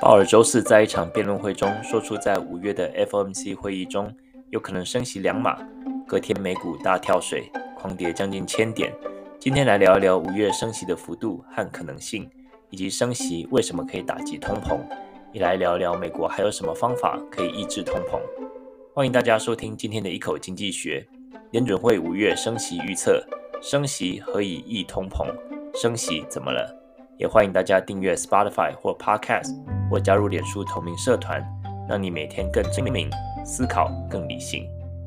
鲍尔周四在一场辩论会中说出，在5月的 FOMC 会议中有可能升息2码，隔天美股大跳水，狂跌将近1000点。今天来聊一聊5月升息的幅度和可能性，以及升息为什么可以打击通膨，也来聊聊美国还有什么方法可以抑制通膨。欢迎大家收听今天的一口经济学。联准会5月升息预测，升息何以抑通膨？升息怎么了？也欢迎大家订阅 Spotify 或 Podcast， 或加入脸书同名社团，让你每天更精明，思考更理性。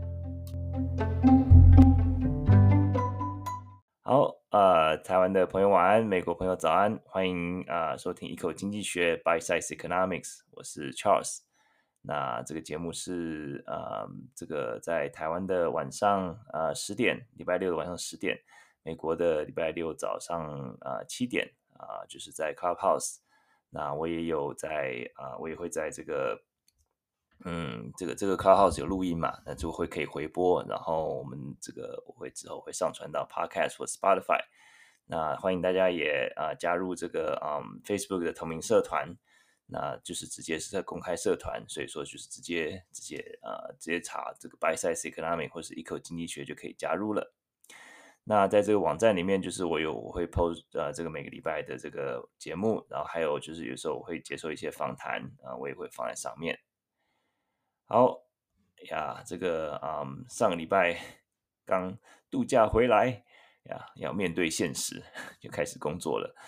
好，台湾的朋友晚安，美国朋友早安，欢迎收听一口经济学 Bite Size Economics， 我是 Charles。那这个节目是这个在台湾的晚上10点，礼拜六的晚上10点，美国的礼拜六早上7点就是在 Clubhouse。那我也有在我也会在这个这个 Clubhouse 有录音嘛，那就可以回播，然后我们我之后会上传到 Podcast 或 Spotify。那欢迎大家也加入这个Facebook 的同名社团。那就是直接是在公开社团，所以说就是直接查这个 Bite Size Economics 或是一口经济学就可以加入了。那在这个网站里面，就是我会 post 这个每个礼拜的这个节目，然后还有就是有时候我会接受一些访谈我也会放在上面。好呀，这个上个礼拜刚度假回来呀，要面对现实，就开始工作了。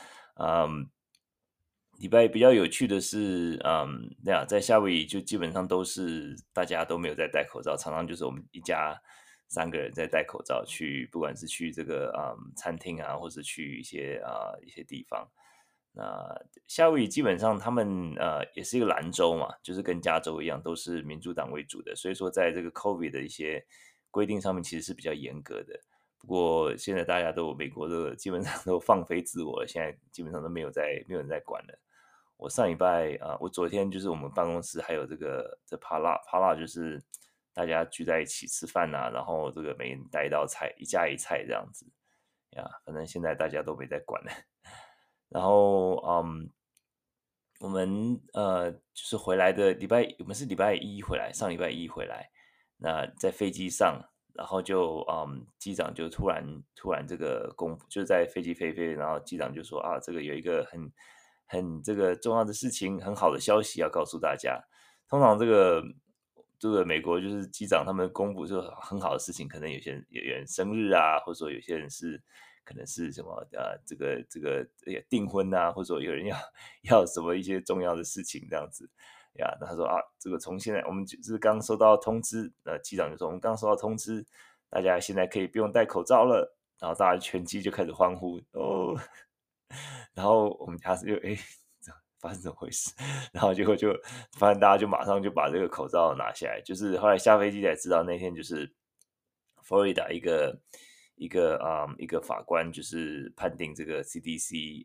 礼拜比较有趣的是，在夏威夷就基本上都是大家都没有在戴口罩，常常就是我们一家3个人在戴口罩去，不管是去这个餐厅啊，或是去一些地方。那夏威夷基本上他们也是一个蓝州嘛，就是跟加州一样，都是民主党为主的，所以说在这个 COVID 的一些规定上面其实是比较严格的。不过现在大家美国的基本上都放飞自我了，现在基本上都没有人在管了。我上礼拜我昨天就是我们办公室还有这帕拉就是大家聚在一起吃饭然后这个每人带一道菜，一家一菜这样子呀，反正现在大家都没在管了。然后我们就是回来的我们是礼拜一回来，上礼拜一回来，那在飞机上，然后就机长就突然这个就是在飞机飞，然后机长就说这个有一个很这个重要的事情，很好的消息要告诉大家。通常这个美国就是机长他们公布就很好的事情，可能有人生日或者说有些人可能是什么这个订婚或者说有人要什么一些重要的事情这样子呀。那他说这个从现在我们就是刚收到通知，机长就说我们刚收到通知，大家现在可以不用戴口罩了，然后大家全机就开始欢呼哦。然后我们家就发生怎么回事？然后结果就发现大家就马上就把这个口罩拿下来，就是后来下飞机才知道那天就是佛罗里达一个法官就是判定这个 CDC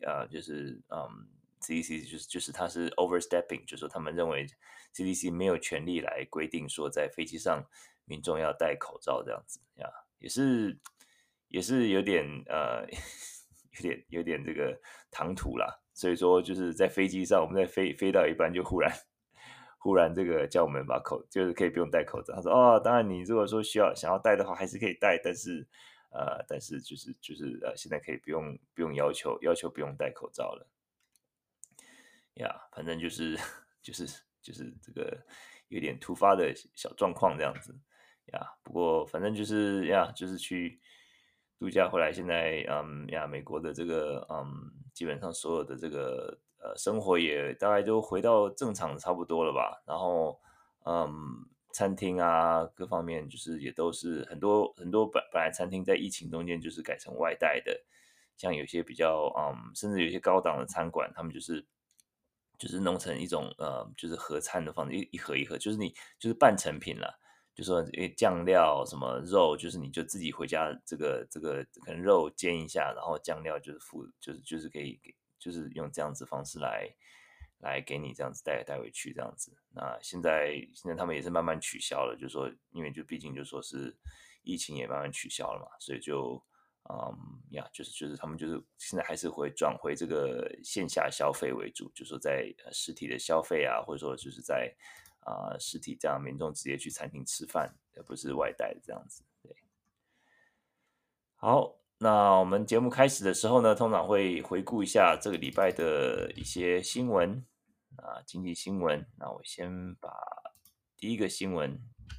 CDC 就是他是 overstepping， 就是说他们认为 CDC 没有权利来规定说在飞机上民众要戴口罩这样子呀，也是有点有点这个唐突啦。所以说就是在飞机上，我们在飞到一半就忽然这个叫我们就是可以不用戴口罩。他说当然你如果说想要戴的话还是可以戴，但是就是现在可以不用要求不用戴口罩了呀。反正就是这个有点突发的小状况这样子呀。不过反正就是去度假回来，现在美国的这个基本上所有的这个生活也大概都回到正常差不多了吧。然后餐厅各方面就是也都是很多本来餐厅在疫情中间就是改成外带的，像有些比较甚至有些高档的餐馆，他们就是弄成一种就是合餐的方式，一盒一盒，就是你就是半成品啦。就说酱料什么肉，就是你就自己回家这个可能肉煎一下，然后酱料就是可以就是用这样子方式来给你这样子带回去这样子。那现在他们也是慢慢取消了，就是说因为就毕竟就说是疫情也慢慢取消了嘛，所以就就是他们就是现在还是会转回这个线下消费为主，就是说在实体的消费啊，或者说就是在实体这样民众直接去餐厅吃饭，而不是外带这样子。对，好，那我们节目开始的时候呢，通常会回顾一下这个礼拜的一些新闻经济新闻。那我先把第一个新闻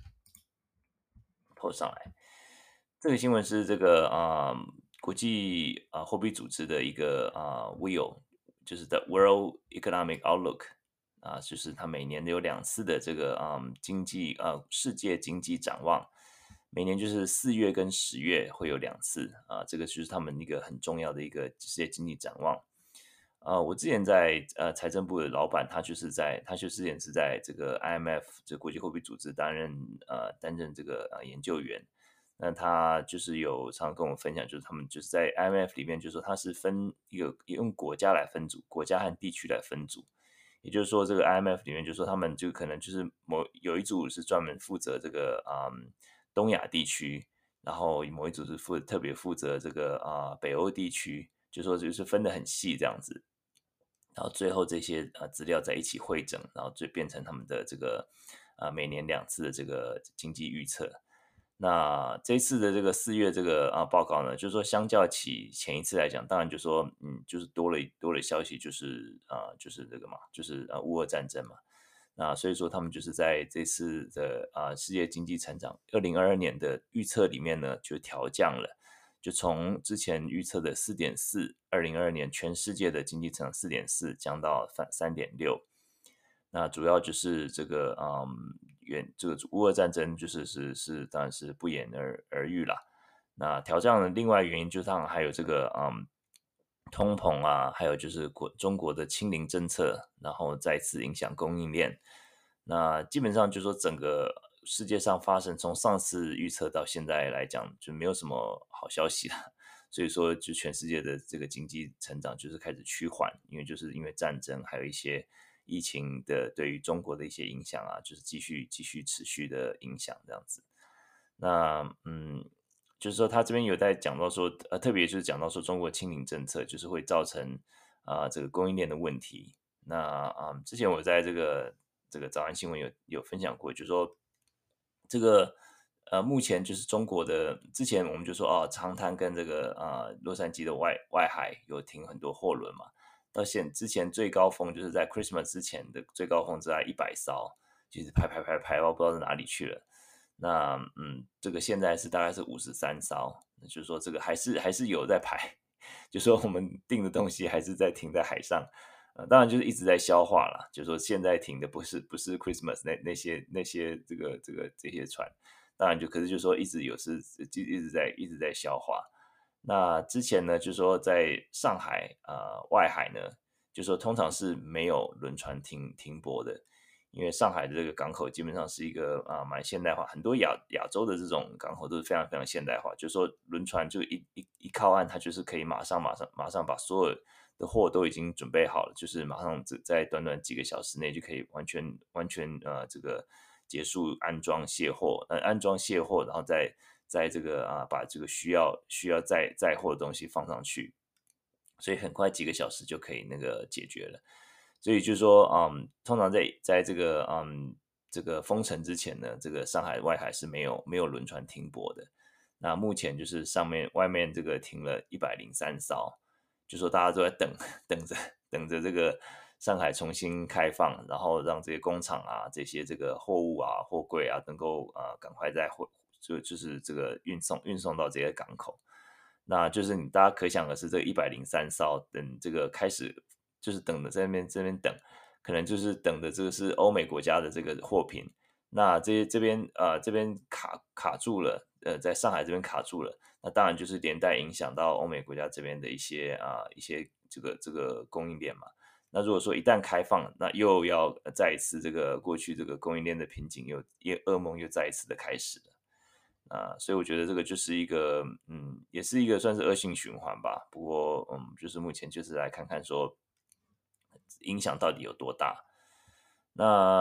po 上来。这个新闻是这个国际货币组织的一个WEO，就是 The World Economic Outlook 就是它每年有2次的这个世界经济展望，每年就是4月跟10月会有2次这个就是他们一个很重要的一个世界经济展望。我之前在财政部的老板，他就之前是在这个 IMF 这个国际货币组织担任这个研究员。那他就是有常常跟我们分享，就是他们就是在 IMF 里面，就是说他是分用国家来分组，国家和地区来分组。也就是说，这个 IMF 里面，就是说他们就可能就是有一组是专门负责这个东亚地区，然后某一组是特别负责这个北欧地区，就说就是分得很细这样子。然后最后这些资料在一起汇整，然后就变成他们的这个每年2次的这个经济预测。那这次的这个4月这个报告呢，就是说相较起前一次来讲，当然就说就是多了消息，就是这个嘛，就是乌俄战争嘛。那所以说他们就是在这次的世界经济成长2022年的预测里面呢，就调降了。就从之前预测的4.4，2022年全世界的经济成长4.4降到3.6。那主要就是这个这个乌俄战争当然是不言而喻啦。那调降的另外原因就是当然还有这个通膨还有就是中国的清零政策，然后再次影响供应链。那基本上就说整个世界上从上次预测到现在来讲，就没有什么好消息了。所以说，就全世界的这个经济成长就是开始趋缓，就是因为战争，还有一些疫情的对于中国的一些影响就是继续持续的影响这样子。那就是说他这边有在讲到说，特别就是讲到说中国清零政策就是会造成这个供应链的问题。那之前我在这个早安新闻有分享过，就是说这个目前就是中国的，之前我们就说长滩跟这个洛杉矶的外海有停很多货轮嘛，之前最高峰就是在 Christmas 之前的最高峰在100艘，就是排到不知道在哪里去了。那这个现在大概是53艘，那就是说这个还是有在排，就说我们订的东西还是在停在海上。当然就是一直在消化啦，就是说现在停的不是 Christmas 那些这些船，当然可是就是说就一直在消化。那之前呢，就是说在上海外海呢，就是说通常是没有轮船停泊的，因为上海的这个港口基本上是一个蛮现代化，很多亚洲的这种港口都是非常非常现代化，就是说轮船就一靠岸，它就是可以马上把所有的货都已经准备好了，就是马上在短短几个小时内就可以完全这个结束安装卸货，然后在这个把这个需要载货的东西放上去，所以很快几个小时就可以那个解决了。所以就是说，通常在这个封城之前呢，这个上海外海是没有轮船停泊的。那目前就是外面这个停了103艘，就说大家都在等着这个上海重新开放，然后让这些工厂这些这个货物货柜能够赶快就是这个运送到这些港口。那就是大家可想而知，这103艘等这个开始就是等着在这边等，可能就是等的这个是欧美国家的这个货品。那这边卡住了，在上海这边卡住了，那当然就是连带影响到欧美国家这边的一些这个供应链嘛。那如果说一旦开放，那又要再一次这个过去这个供应链的瓶颈噩梦又再一次的开始了。所以我觉得这个就是一个，也是一个算是恶性循环吧。不过，就是目前就是来看看说影响到底有多大。那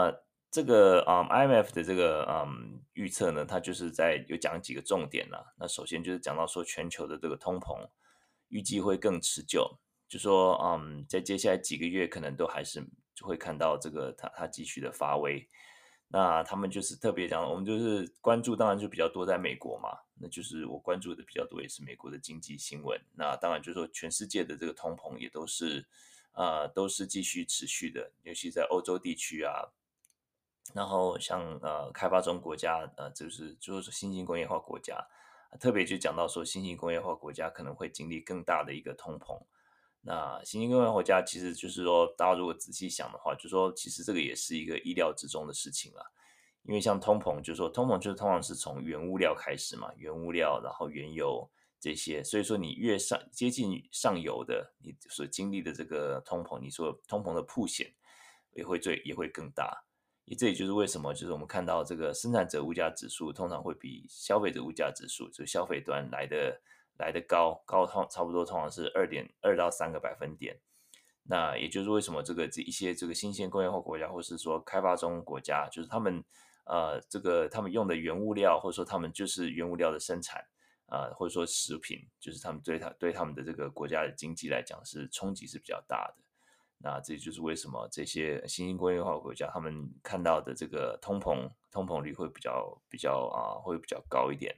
这个IMF 的这个预测呢，它就是有讲几个重点啦。那首先就是讲到说全球的这个通膨预计会更持久，就说在接下来几个月可能都还是就会看到这个它继续的发威。那他们就是特别讲，我们就是关注，当然就比较多在美国嘛，那就是我关注的比较多也是美国的经济新闻。那当然就是说全世界的这个通膨也都是继续持续的，尤其在欧洲地区啊。然后像开发中国家，就是新兴工业化国家，特别就讲到说新兴工业化国家可能会经历更大的一个通膨。那新兴工业化国家其实就是说，大家如果仔细想的话，就说其实这个也是一个意料之中的事情啦。因为像通膨，就是说通膨就是通常是从原物料开始嘛，原物料，然后原油这些，所以说你越接近上游的，你所经历的这个通膨，你说通膨的曝险也会更大。这也就是为什么，就是我们看到这个生产者物价指数通常会比消费者物价指数，就消费端来的高差不多通常是2.2到3个百分点。那也就是为什么这一些这个新兴工业化国家，或是说开发中国家，就是他们用的原物料，或者说他们就是原物料的生产或者说食品，就是他们对他们的这个国家的经济来讲是冲击是比较大的。那这就是为什么这些新兴工业化国家他们看到的这个通膨率会比较高一点。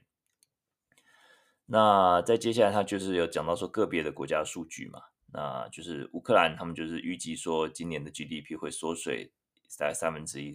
那在接下来，他就是有讲到说个别的国家数据嘛，那就是乌克兰他们就是预计说今年的 GDP 会缩水大概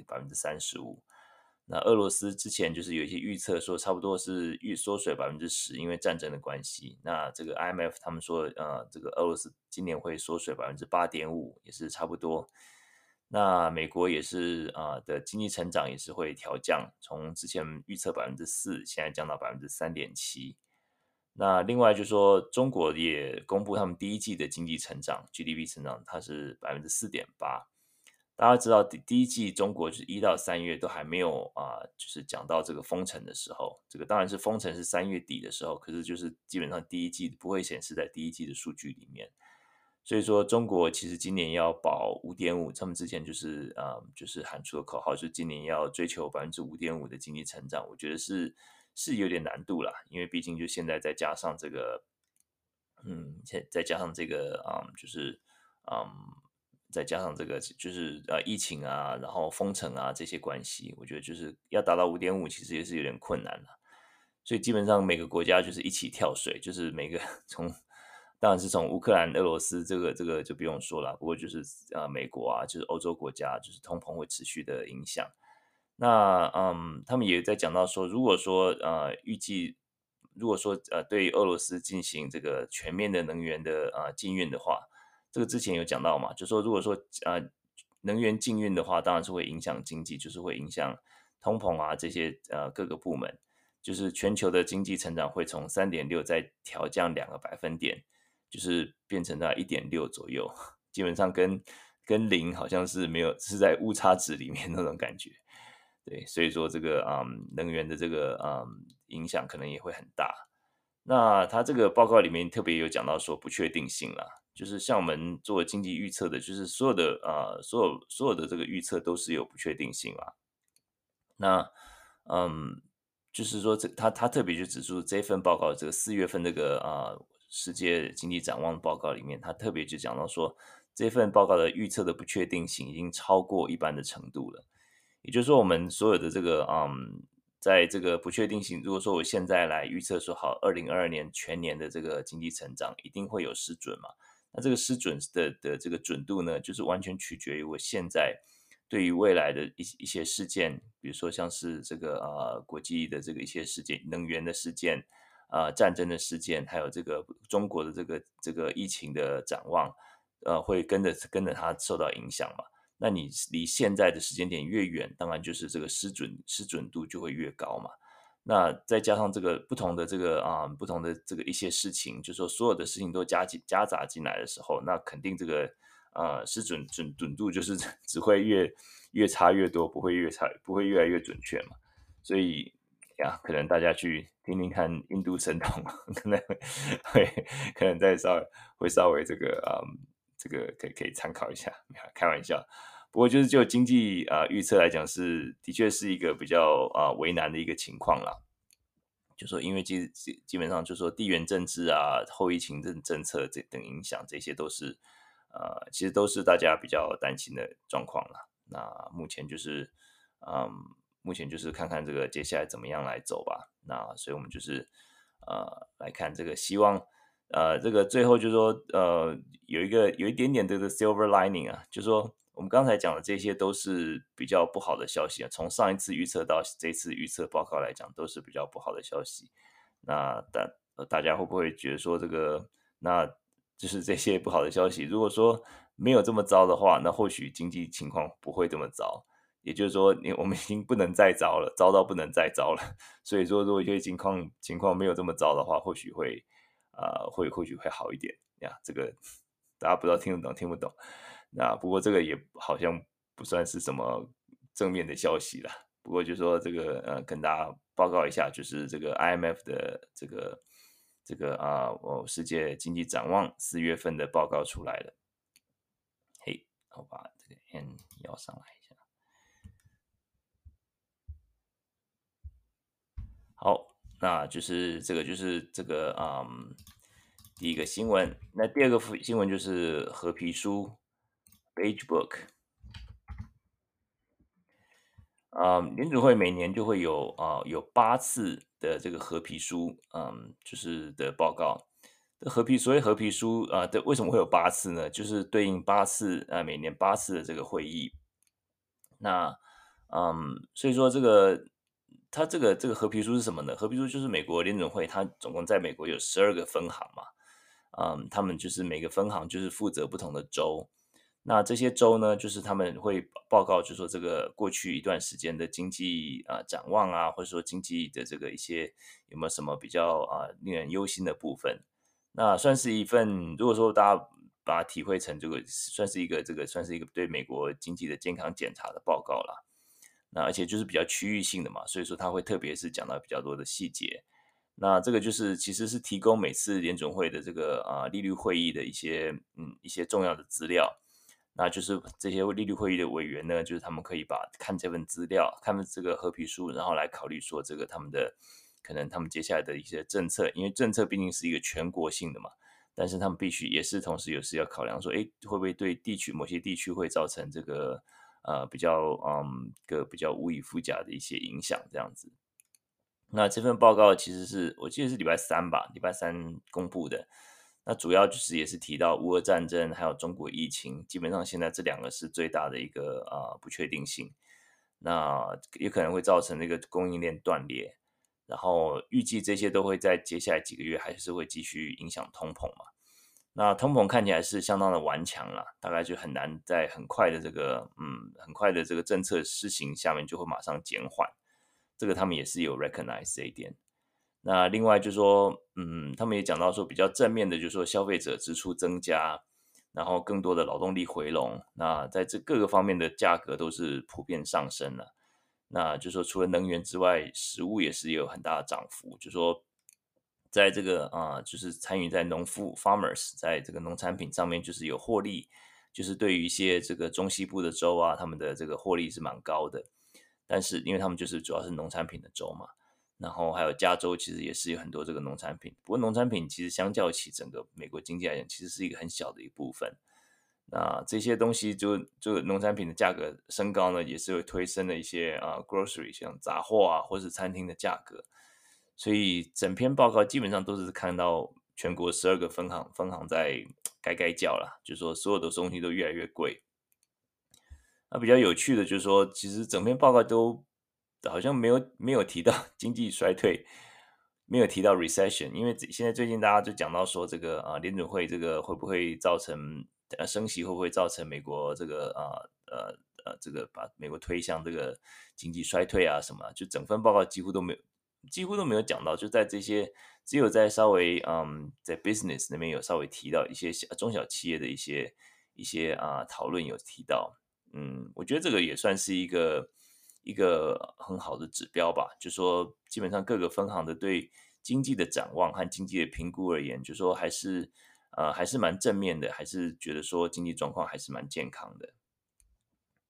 1/3，35%。那俄罗斯之前就是有一些预测说差不多是缩水10%，因为战争的关系。那这个 IMF 他们说，这个俄罗斯今年会缩水8.5%，也是差不多。那美国也是的经济成长也是会调降，从之前预测4%，现在降到3.7%。那另外就说，中国也公布他们第一季的经济成长 GDP 成长，它是4.8%。大家知道第一季中国就是1到3月都还没有就是讲到这个封城的时候，这个当然是封城是3月底的时候，可是就是基本上第一季不会显示在第一季的数据里面。所以说中国其实今年要保5.5，他们之前就是喊出了口号，就是今年要追求5.5%的经济成长，我觉得是有点难度啦，因为毕竟就现在再加上这个，再加上这个嗯，再加上这个就是疫情啊，然后封城啊这些关系，我觉得就是要达到5.5，其实也是有点困难了。所以基本上每个国家就是一起跳水，就是每个当然是从乌克兰、俄罗斯这个就不用说了，不过就是美国啊，就是欧洲国家，就是通膨会持续的影响。那他们也在讲到说，如果说预计如果说对俄罗斯进行这个全面的能源的禁运的话，这个之前有讲到嘛，就说如果说能源禁运的话，当然是会影响经济，就是会影响通膨啊这些各个部门。就是全球的经济成长会从3.6再调降2个百分点，就是变成在1.6左右，基本上跟零好像是没有，是在误差值里面那种感觉。对，所以说这个能源的这个影响可能也会很大。那他这个报告里面特别有讲到说不确定性啦，就是像我们做经济预测的，就是所有的这个预测都是有不确定性啦。那就是说他特别就指出这份报告，这个4月份这个世界经济展望报告里面，他特别就讲到说，这份报告的预测的不确定性已经超过一般的程度了。也就是说，我们所有的这个在这个不确定性，如果说我现在来预测说好2022年全年的这个经济成长一定会有失准嘛？那这个失准的这个准度呢，就是完全取决于我现在对于未来的一些事件，比如说像是这个国际的这个一些事件，能源的事件，战争的事件，还有这个中国的这个疫情的展望，会跟着它受到影响嘛。那你离现在的时间点越远，当然就是这个失准度就会越高嘛。那再加上这个不同的这个一些事情，就说所有的事情都夹杂进来的时候，那肯定这个失准度就是只会越差越多，不会越来越准确嘛。所以呀，可能大家去听听看印度神童，可能会可能会稍微这个这个可以参考一下，开玩笑。 不过就是就经济预测来讲的确是一个比较为难的一个情况啦。就说因为基本上就说地缘政治啊、后疫情政策这等影响，这些都是其实都是大家比较担心的状况啦。那嗯，目前就是看看这个接下来怎么样来走吧。那所以我们就是来看这个，希望这个最后就说有一点点这个 silver lining 啊，就说我们刚才讲的这些都是比较不好的消息啊，从上一次预测到这次预测报告来讲，都是比较不好的消息。那大家会不会觉得说这个那就是这些不好的消息，如果说没有这么糟的话，那或许经济情况不会这么糟。也就是说，我们已经不能再糟了，糟到不能再糟了。所以说，如果一些情况没有这么糟的话，或许会或许会好一点呀。这个大家不知道听得懂听不懂。那不过这个也好像不算是什么正面的消息啦。不过就说这个跟大家报告一下，就是这个 IMF 的这个世界经济展望4月份的报告出来了。嘿，我把这个 N 摇上来一下。好，那就是这个第一个新闻。那第二个新闻就是合皮书 （Beige Book）。联准会每年就会有8次的这个合皮书，就是的报告。所谓合皮书为什么会有8次呢？就是对应8次每年8次的这个会议。那所以说它这个合皮书是什么呢？合皮书就是美国联准会，它总共在美国有12个分行嘛。他们就是每个分行就是负责不同的州。那这些州呢，就是他们会报告，就说这个过去一段时间的经济展望啊，或者说经济的这个一些有没有什么比较令人忧心的部分。那算是一份，如果说大家把它体会成这个，算是一个对美国经济的健康检查的报告啦。那而且就是比较区域性的嘛，所以说它会特别是讲到比较多的细节。那这个就是其实是提供每次联准会的这个利率会议的一些重要的资料。那就是这些利率会议的委员呢，就是他们可以看这份资料，看这个合皮书，然后来考虑说这个可能他们接下来的一些政策，因为政策毕竟是一个全国性的嘛。但是他们必须也是同时有时要考量说，诶，会不会对某些地区会造成这个比较无以复加的一些影响这样子。那这份报告其实我记得是礼拜三吧，礼拜三公布的。那主要就是也是提到乌俄战争还有中国疫情，基本上现在这两个是最大的一个不确定性。那也可能会造成那个供应链断裂，然后预计这些都会在接下来几个月还是会继续影响通膨嘛。那通膨看起来是相当的顽强了，大概就很难在很快的这个政策施行下面就会马上减缓。这个他们也是有 recognize 这一点。那另外就说，他们也讲到说比较正面的，就是说消费者支出增加，然后更多的劳动力回笼，那在这各个方面的价格都是普遍上升了。那就说除了能源之外，食物也是有很大的涨幅。就说在这个就是参与在农夫 farmers 在这个农产品上面就是有获利，就是对于一些这个中西部的州啊，他们的这个获利是蛮高的。但是因为他们就是主要是农产品的州嘛，然后还有加州其实也是有很多这个农产品。不过农产品其实相较起整个美国经济来讲，其实是一个很小的一部分。那这些东西就农产品的价格升高呢，也是会推升了一些grocery 像杂货啊，或是餐厅的价格。所以整篇报告基本上都是看到全国12个分行在该叫啦，就是说所有的东西都越来越贵。那比较有趣的就是说，其实整篇报告都好像没有提到经济衰退，没有提到 recession。因为现在最近大家就讲到说，这个联准会这个会不会造成升息，会不会造成美国这个这个把美国推向这个经济衰退啊什么？就整份报告几乎都没有讲到。就在这些只有在稍微在 business 那边有稍微提到一些中小企业的一些讨论有提到。我觉得这个也算是一个很好的指标吧。就说基本上各个分行的对经济的展望和经济的评估而言，就说还是蛮正面的，还是觉得说经济状况还是蛮健康的。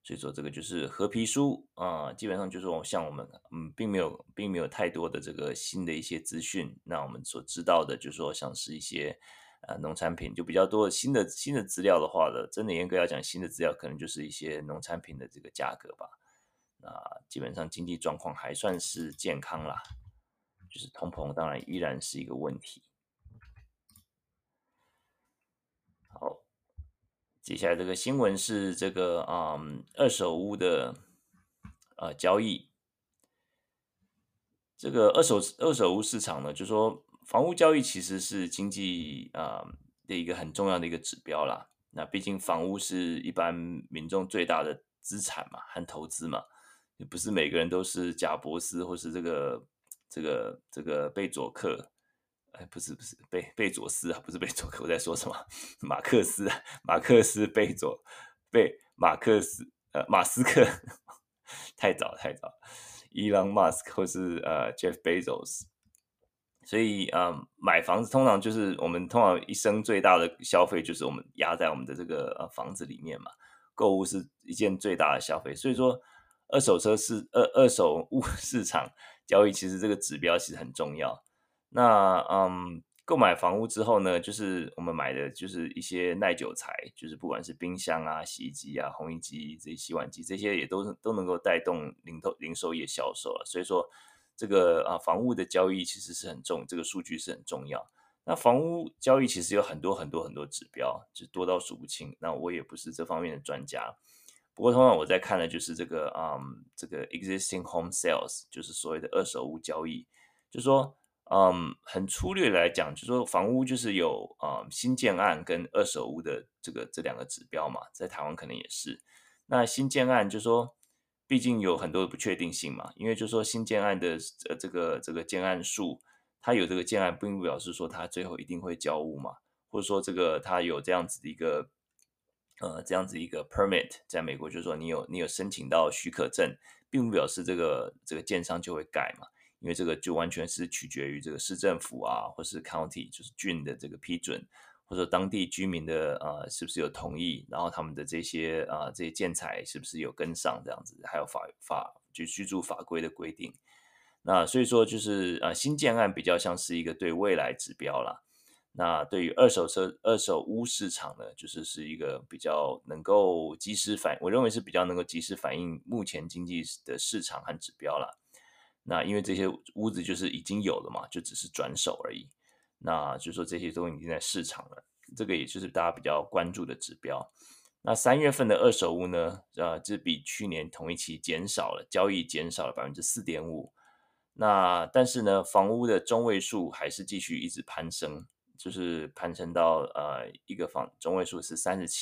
所以说这个就是合皮书基本上就是说像我们并没有太多的这个新的一些资讯，那我们所知道的就是说像是一些农产品就比较多的新的资料的话呢，真的严格要讲新的资料可能就是一些农产品的这个价格吧。那基本上经济状况还算是健康啦，就是通膨当然依然是一个问题。好，接下来这个新闻是这个二手屋的交易。这个二手屋市场呢，就说房屋交易其实是经济的一个很重要的一个指标啦。那毕竟房屋是一般民众最大的资产嘛，和投资嘛，也不是每个人都是贾伯斯或是这个贝佐克，哎，不是贝佐斯啊，不是贝佐克，我在说什么？马克思啊，马克思马斯克，太早，Elon Musk 或是Jeff Bezos，所以买房子通常就是我们通常一生最大的消费就是我们压在我们的这个房子里面嘛，购物是一件最大的消费，所以说二手物市场交易其实这个指标其实很重要。那购买房屋之后呢，就是我们买的就是一些耐久材，就是不管是冰箱啊、洗衣机啊、烘衣机、这些洗碗机这些也都能够带动零售业销售了。所以说这个房屋的交易其实是这个数据是很重要。那房屋交易其实有很多很多很多指标，就多到数不清。那我也不是这方面的专家，不过通常我在看的就是这个 existing home sales，就是所谓的二手屋交易，就说很粗略来讲，就说房屋就是有新建案跟二手屋的这两个指标嘛，在台湾可能也是。那新建案就说，毕竟有很多的不确定性嘛，因为就说新建案的这个建案数，它有这个建案，并不表示说它最后一定会交屋嘛，或者说这个它有这样子一个 permit，在美国就是说你有申请到许可证，并不表示这个建商就会盖嘛。因为这个就完全是取决于这个市政府啊，或是 county 就是郡的这个批准，或者当地居民的是不是有同意，然后他们的这些建材是不是有跟上这样子，还有就居住法规的规定。那所以说就是新建案比较像是一个对未来指标啦。那对于二手屋市场呢，是一个比较能够我认为是比较能够及时反映目前经济的市场和指标啦。那因为这些屋子就是已经有了嘛，就只是转手而已。那就说这些都已经在市场了，这个也就是大家比较关注的指标。那3月份的二手屋呢，这比去年同一期交易减少了4.5%。那但是呢，房屋的中位数还是继续一直攀升，就是攀升到一个中位数是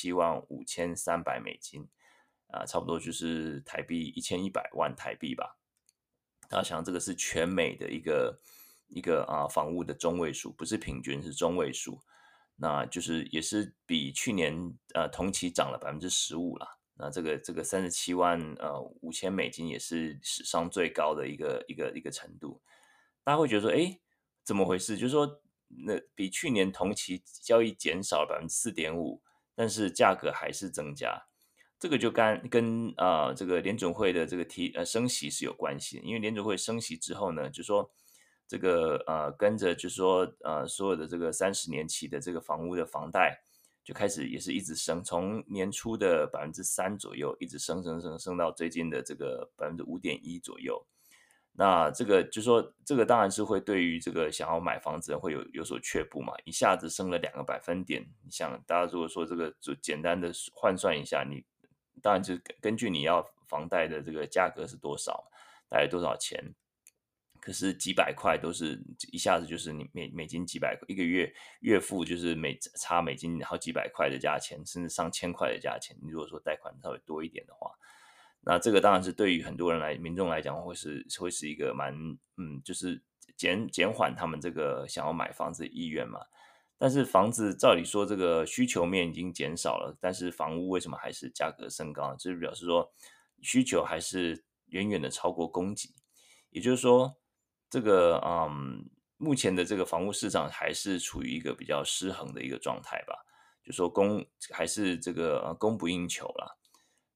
37.53万美金，差不多就是台币1100万台币吧。大家想这个是全美的一个房屋的中位数，不是平均，是中位数。那就是也是比去年同期涨了15%啦。那这个37.5万美金也是史上最高的一个程度。大家会觉得说，哎，怎么回事？就是说，那比去年同期交易减少了4.5%，但是价格还是增加。这个就跟这个联准会的这个升息是有关系的，因为联准会升息之后呢，就说这个跟着就说所有的这个30年期的这个房屋的房贷就开始也是一直升，从年初的3%左右一直升到最近的这个5.1%左右。那这个就说这个当然是会对于这个想要买房子的人会有所却步嘛，一下子升了2个百分点。你想，大家如果说这个就简单的换算一下，你当然就是根据你要房贷的这个价格是多少，大概多少钱，可是几百块都是一下子就是你美金几百块一个月付就是差美金好几百块的价钱，甚至上千块的价钱。你如果说贷款稍微多一点的话，那这个当然是对于很多民众来讲会是一个就是减缓他们这个想要买房子的意愿嘛。但是房子照理说这个需求面已经减少了，但是房屋为什么还是价格升高？就是表示说需求还是远远的超过供给。也就是说，这个目前的这个房屋市场还是处于一个比较失衡的一个状态吧。就说还是这个供不应求啦。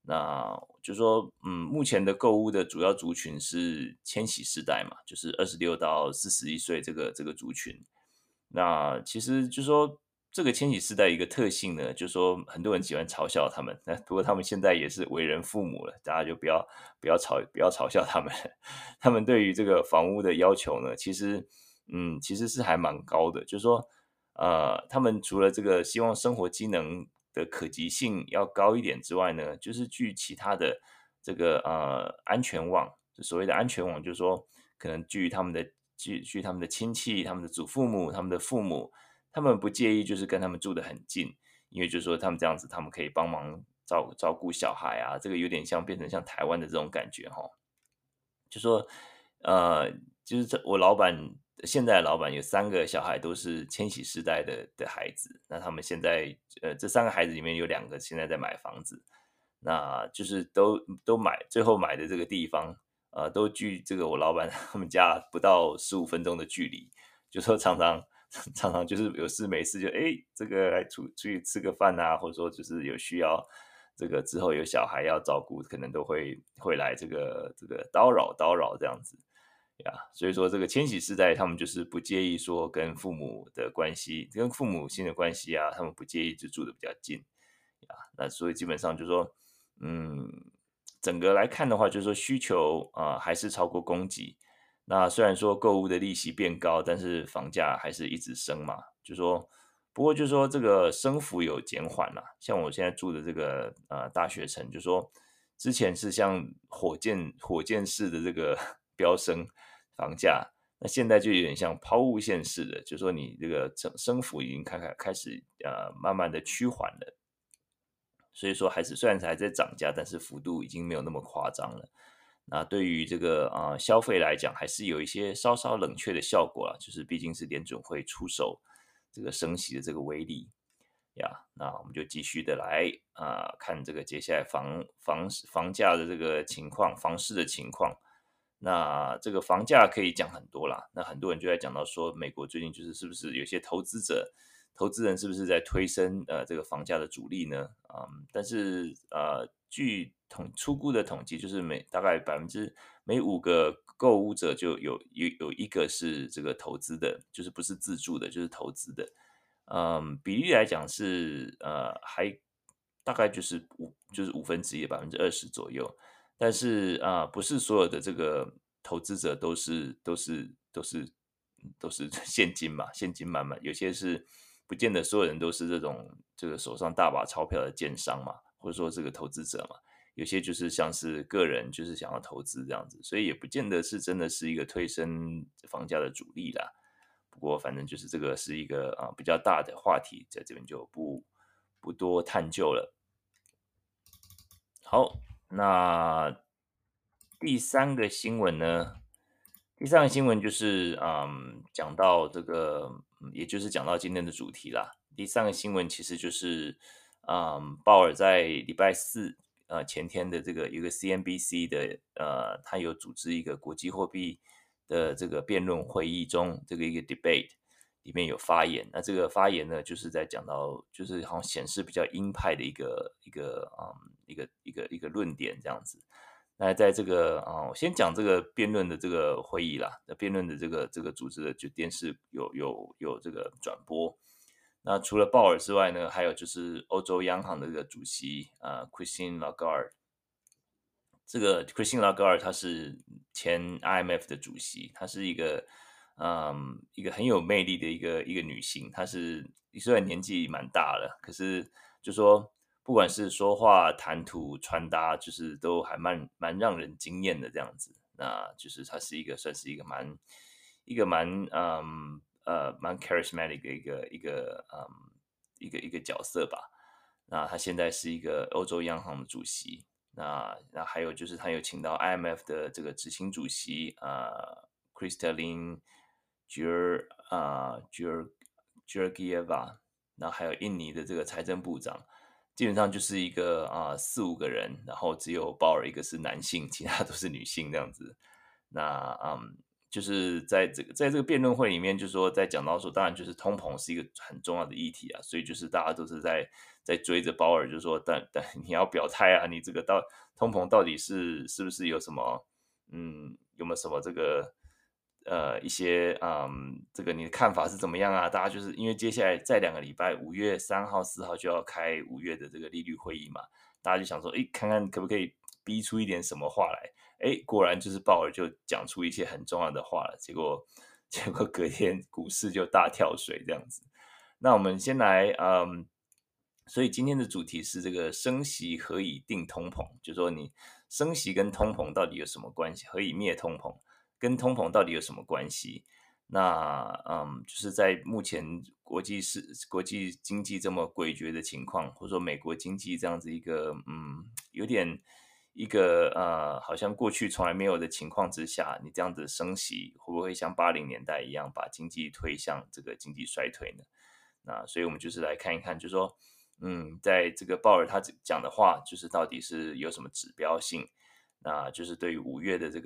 那就说，目前的购物的主要族群是千禧世代嘛，就是26到41岁这个族群。那其实就说这个千禧世代一个特性呢，就说很多人喜欢嘲笑他们，那不过他们现在也是为人父母了，大家就不要嘲笑他们。他们对于这个房屋的要求呢，其实是还蛮高的，就是说，他们除了这个希望生活机能的可及性要高一点之外呢，就是据其他的这个安全网，就所谓的安全网，就是说可能据他们的亲戚、他们的祖父母、他们的父母，他们不介意就是跟他们住得很近，因为就是说他们这样子，他们可以帮忙照顾小孩啊，这个有点像变成像台湾的这种感觉哈。就说，呃，就是我老板现在的老板有3个小孩都是千禧世代的孩子，那他们现在这3个孩子里面有2个现在在买房子，那就是都最后买的这个地方，都距这个我老板他们家不到15分钟的距离，就说常常就是有事没事就这个来出去吃个饭啊，或者说就是有需要这个之后有小孩要照顾，可能都会来这个叨扰这样子呀。所以说这个千禧世代他们就是不介意说跟父母的关系，跟父母亲的关系啊，他们不介意就住的比较近呀。那所以基本上就说，嗯，整个来看的话，就是说需求还是超过供给。那虽然说购物的利息变高，但是房价还是一直升嘛。就说不过就说这个升幅有减缓啦，像我现在住的这个大学城，就说之前是像火箭式的这个飙升房价，那现在就有点像抛物线式的，就说你这个升幅已经开始慢慢的趋缓了。所以说虽然还在涨价，但是幅度已经没有那么夸张了。那对于这个消费来讲，还是有一些稍稍冷却的效果啊，就是毕竟是联准会出手这个升息的这个威力呀。那我们就继续的来看这个接下来房价的这个情况，房市的情况。那这个房价可以讲很多啦，那很多人就在讲到说，美国最近是不是有些投资人是不是在推升这个房价的主力呢？但是据初估的统计，就是大概每5个购物者就有一个是这个投资的，就是不是自住的，就是投资的。比例来讲是还大概就是1/5，20%左右。但是不是所有的这个投资者都是现金嘛，现金满满，有些是不见得所有人都是这个手上大把钞票的建商嘛，或者说这个投资者嘛，有些就是像是个人就是想要投资这样子，所以也不见得是真的是一个推升房价的主力啦。不过反正就是这个是一个比较大的话题，在这边就不多探究了。好，那第三个新闻呢？第三个新闻就是，讲到这个，也就是讲到今天的主题啦。第三个新闻其实就是，鲍尔在礼拜4，前天的这个一个 CNBC 的，他有组织一个国际货币的这个辩论会议中，这个一个 debate 里面有发言。那这个发言呢，就是在讲到，就是好像显示比较鹰派的一个论点这样子。那在这个我先讲这个辩论的这个会议啦，那辩论的这个组织的就电视有这个转播。那除了鲍尔之外呢，还有就是欧洲央行的这个主席Christine Lagarde。这个 Christine Lagarde 她是前 IMF 的主席，她是一个很有魅力的一个女性。她虽然年纪蛮大了，可是就说不管是说话、谈吐、穿搭，就是都还蛮让人惊艳的这样子。那就是她是算是蛮 charismatic 的一个角色吧。那她现在是一个欧洲央行的主席。那还有就是他有请到 IMF 的这个执行主席Kristalin Georgieva，然后还有印尼的这个财政部长，基本上就是一个4、5个人，然后只有鲍尔一个是男性，其他都是女性这样子。那就是在这个辩论会里面，就是说在讲到说，当然就是通膨是一个很重要的议题啊，所以就是大家都是在追着鲍尔，就是说，但你要表态啊，你这个通膨到底是不是有什么有没有什么这个一些这个你的看法是怎么样啊？大家就是因为接下来在2个礼拜，5月3号、4号就要开5月的这个利率会议嘛，大家就想说，诶，看看可不可以逼出一点什么话来。诶，果然就是鲍尔就讲出一些很重要的话了，结果隔天股市就大跳水这样子。那我们先来，所以今天的主题是这个升息何以定通膨，就说你升息跟通膨到底有什么关系？何以灭通膨？跟通膨到底有什么关系？那就是在目前国际经济这么诡谲的情况，或者说美国经济这样子一个有点一个好像过去从来没有的情况之下，你这样子升息会不会像80年代一样把经济推向这个经济衰退呢？那所以我们就是来看一看，就是说在这个鲍尔他讲的话，就是到底是有什么指标性？那就是对于5月的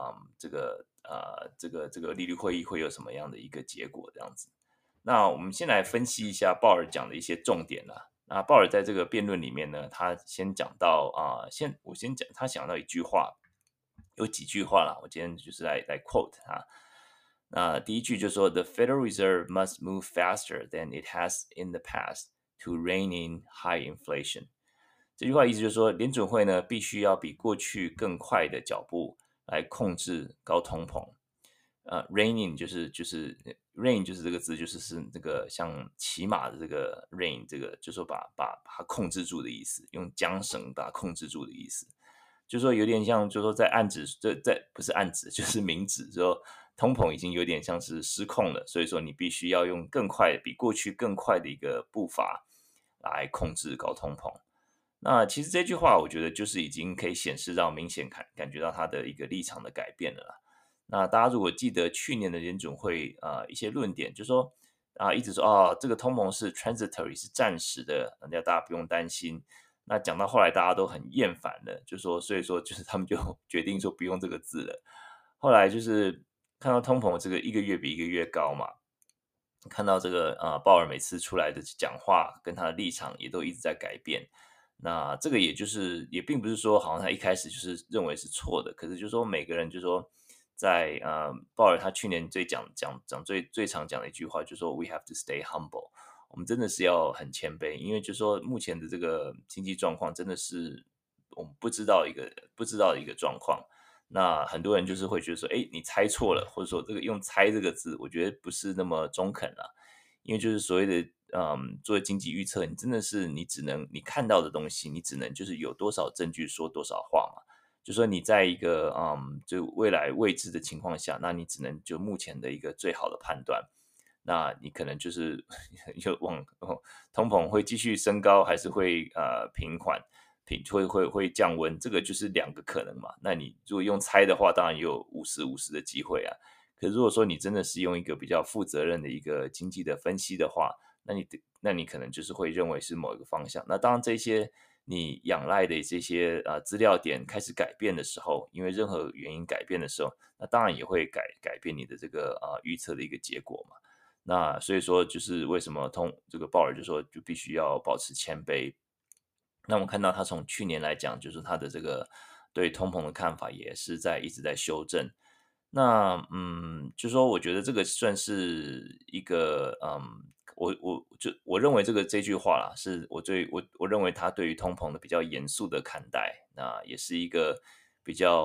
这个利率会议会有什么样的一个结果？这样子。那我们先来分析一下鲍尔讲的一些重点啦。那鲍尔在这个辩论里面呢，他先讲到我先讲他讲到一句话，有几句话啦，我今天就是来 quote 他。那第一句就说：“The Federal Reserve must move faster than it has in the past to rein in high inflation。”这句话意思就是说，联准会呢必须要比过去更快的脚步来控制高通膨。reining 就是 rein 就是这个字，就是这个像骑马的这个 rein，这个就说把它控制住的意思，用缰绳把它控制住的意思。就说有点像，就说在暗指，在不是暗指，就是明指，说通膨已经有点像是失控了，所以说你必须要用更快，比过去更快的一个步伐来控制高通膨。那其实这句话，我觉得就是已经可以显示到明显感觉到他的一个立场的改变了啦。那大家如果记得去年的联准会一些论点，就说一直说这个通膨是 transitory 是暂时的，大家不用担心。那讲到后来大家都很厌烦了，就说所以说就是他们就决定说不用这个字了。后来就是看到通膨这个一个月比一个月高嘛，看到这个鲍尔每次出来的讲话跟他的立场也都一直在改变。那这个也就是也并不是说好像他一开始就是认为是错的，可是就是说每个人就说在鲍尔他去年讲最常讲的一句话就是说 "We have to stay humble"，我们真的是要很谦卑，因为就说目前的这个经济状况真的是我们不知道的一个状况。那很多人就是会觉得说，哎，你猜错了，或者说这个用"猜"这个字，我觉得不是那么中肯啊。因为就是所谓的做经济预测，你真的是你只能你看到的东西，你只能就是有多少证据说多少话嘛。就说你在一个就未来未知的情况下，那你只能就目前的一个最好的判断。那你可能就是就通膨会继续升高，还是会平缓，会降温，这个就是两个可能嘛。那你如果用猜的话，当然也有50-50的机会啊。可是如果说你真的是用一个比较负责任的一个经济的分析的话，那你可能就是会认为是某一个方向。那当然这些你仰赖的这些资料点开始改变的时候，因为任何原因改变的时候，那当然也会改变你的这个预测的一个结果嘛。那所以说就是为什么这个鲍尔就说就必须要保持谦卑。那我们看到他从去年来讲，就是他的这个对通膨的看法也是一直在修正。那就说我觉得这个算是一个我认为这句话啦，是我认为他对于通膨的比较严肃的看待，那也是一个比较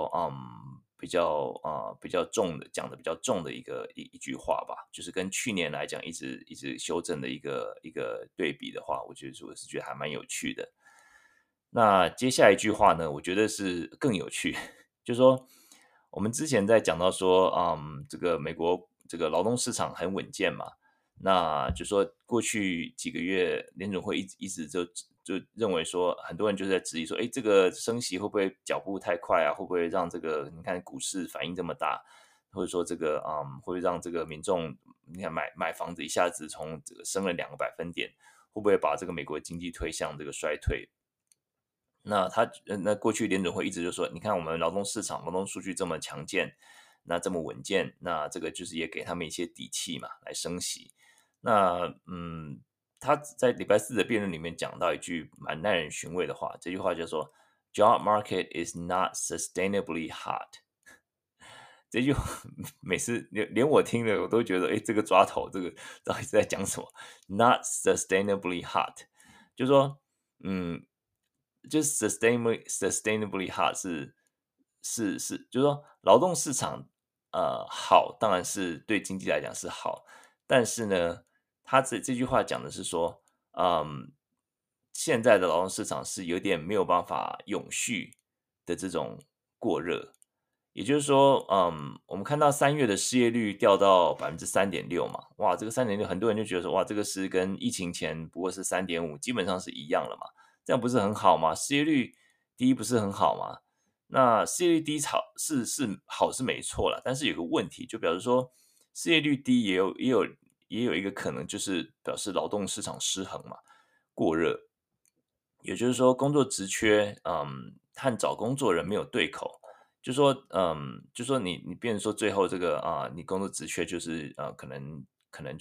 比较重的讲的比较重的一句话吧，就是跟去年来讲一直修正的一个对比的话，我是觉得还蛮有趣的。那接下来一句话呢，我觉得是更有趣，就是说我们之前在讲到说，这个美国这个劳动市场很稳健嘛，那就说过去几个月联准会一直就认为说，很多人就在质疑说，哎，这个升息会不会脚步太快啊？会不会让这个你看股市反应这么大，或者说这个会不会让这个民众你看买房子一下子从这个升了2个百分点，会不会把这个美国经济推向这个衰退？那过去联准会一直就说，你看我们劳动市场劳动数据这么强健， 那这么稳健，那这个就是也给他们一些底气嘛，来升息。那他在礼拜四的辩论里面讲到一句蛮耐人寻味的话，这句话叫做 "Job market is not sustainably hot"。这句话每次连我听了我都觉得，哎，这个抓头，这个到底是在讲什么？Not sustainably hot，就是说，嗯，就是 sustainably hot 是，就是说劳动市场好，当然是对经济来讲是好，但是呢，他这句话讲的是说，现在的劳动市场是有点没有办法永续的这种过热。也就是说，我们看到3月的失业率掉到3.6%嘛，哇，这个3.6%很多人就觉得说，哇，这个是跟疫情前不过是3.5%，基本上是一样了嘛，这样不是很好吗？失业率低不是很好吗？那失业率低是好是没错啦，但是有个问题，就表示说失业率低也有一个可能，就是表示劳动市场失衡嘛，过热，也就是说工作职缺，和找工作人没有对口。就说你变成说最后这个你工作职缺就是可能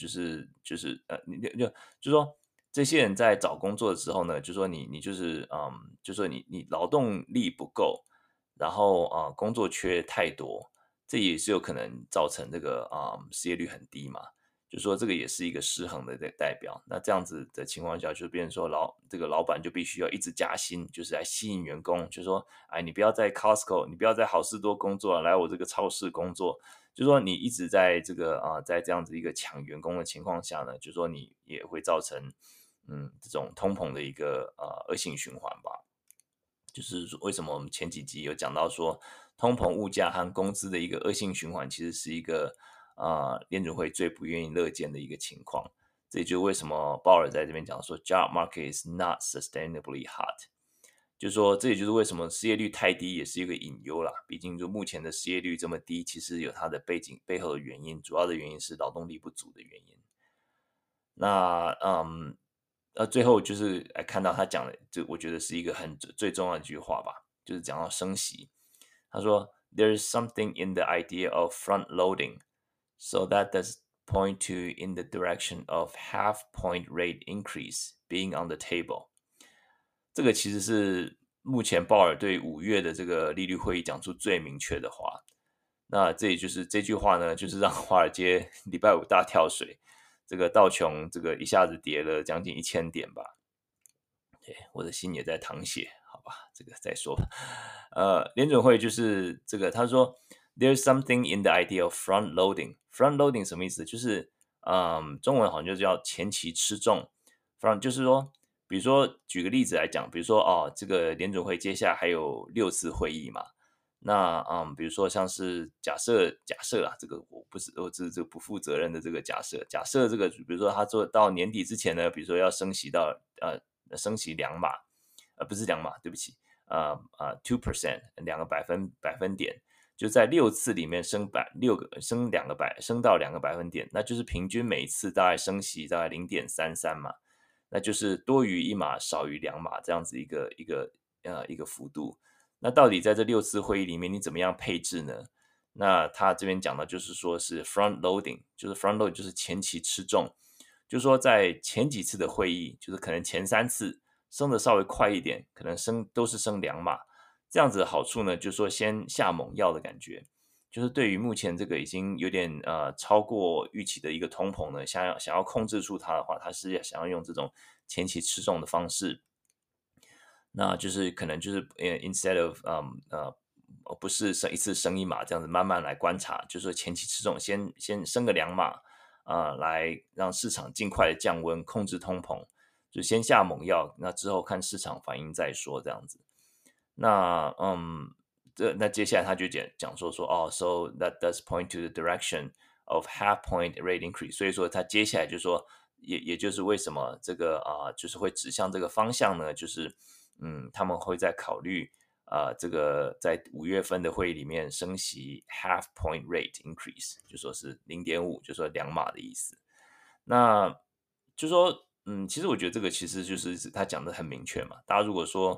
就说这些人在找工作的时候呢，就说你就是就说你劳动力不够，然后工作缺太多，这也是有可能造成这个失业率很低嘛。就说这个也是一个失衡的代表。那这样子的情况下，就变成说这个老板就必须要一直加薪，就是来吸引员工，就说，哎，你不要在 Costco，你不要在好事多工作，来我这个超市工作。就说你一直在这个在这样子一个抢员工的情况下呢，就说你也会造成这种通膨的一个恶性循环吧。就是说为什么我们前几集有讲到说，通膨物价和工资的一个恶性循环，其实是一个联准会最不愿意乐见的一个情况。这也就是为什么鲍尔在这边讲说，job market is not sustainably hot，就是说这也就是为什么失业率太低也是一个隐忧啦。毕竟就目前的失业率这么低，其实有它的背后的原因，主要的原因是劳动力不足的原因。那最后就是来看到他讲的，这我觉得是一个最重要的一句话吧，就是讲到升息。他说："There is something in the idea of front loading, so that does point to in the direction of half point rate increase being on the table." 这个其实是目前鲍尔对5月的这个利率会议讲出最明确的话。那这也就是这句话呢，就是让华尔街礼拜五大跳水，这个道琼这个一下子跌了将近1000点吧。对，我的心也在淌血，好吧，这个再说吧。联准会就是这个，他说 "There's something in the idea of front loading." Front loading 什么意思？就是中文好像就叫前期吃重。front 就是说，比如说举个例子来讲，比如说这个联准会接下来还有6次会议嘛。那比如说像是假设啊，这个我不是我这个不负责任的这个假设这个，比如说他做到年底之前呢，比如说要升息2码，不是2码，对不起，2%，2个百分点，就在6次里面升到2个百分点，那就是平均每一次大概升息大概0.33嘛，那就是多于1码少于2码这样子一个幅度。那到底在这6次会议里面，你怎么样配置呢？那他这边讲的就是说是 front loading，就是 front load 就是前期吃重，就是说在前几次的会议，就是可能前3次升的稍微快一点，可能都是升2码，这样子的好处呢，就是说先下猛药的感觉，就是对于目前这个已经有点超过预期的一个通膨呢，想要控制住它的话，它是想要用这种前期吃重的方式。那就是可能就是instead of 不是一次升1码这样子，慢慢来观察，就是说前期吃重，先升个2码来让市场尽快的降温，控制通膨，就先下猛药，那之后看市场反应再说这样子。那那接下来他就讲说so that does point to the direction of half point rate increase，所以说他接下来就说，也就是为什么这个就是会指向这个方向呢？就是他们会在考虑这个在5月份的会议里面升息 half point rate increase，就说是0.5，就说2码的意思。那就说其实我觉得这个其实就是他讲的很明确嘛。大家如果说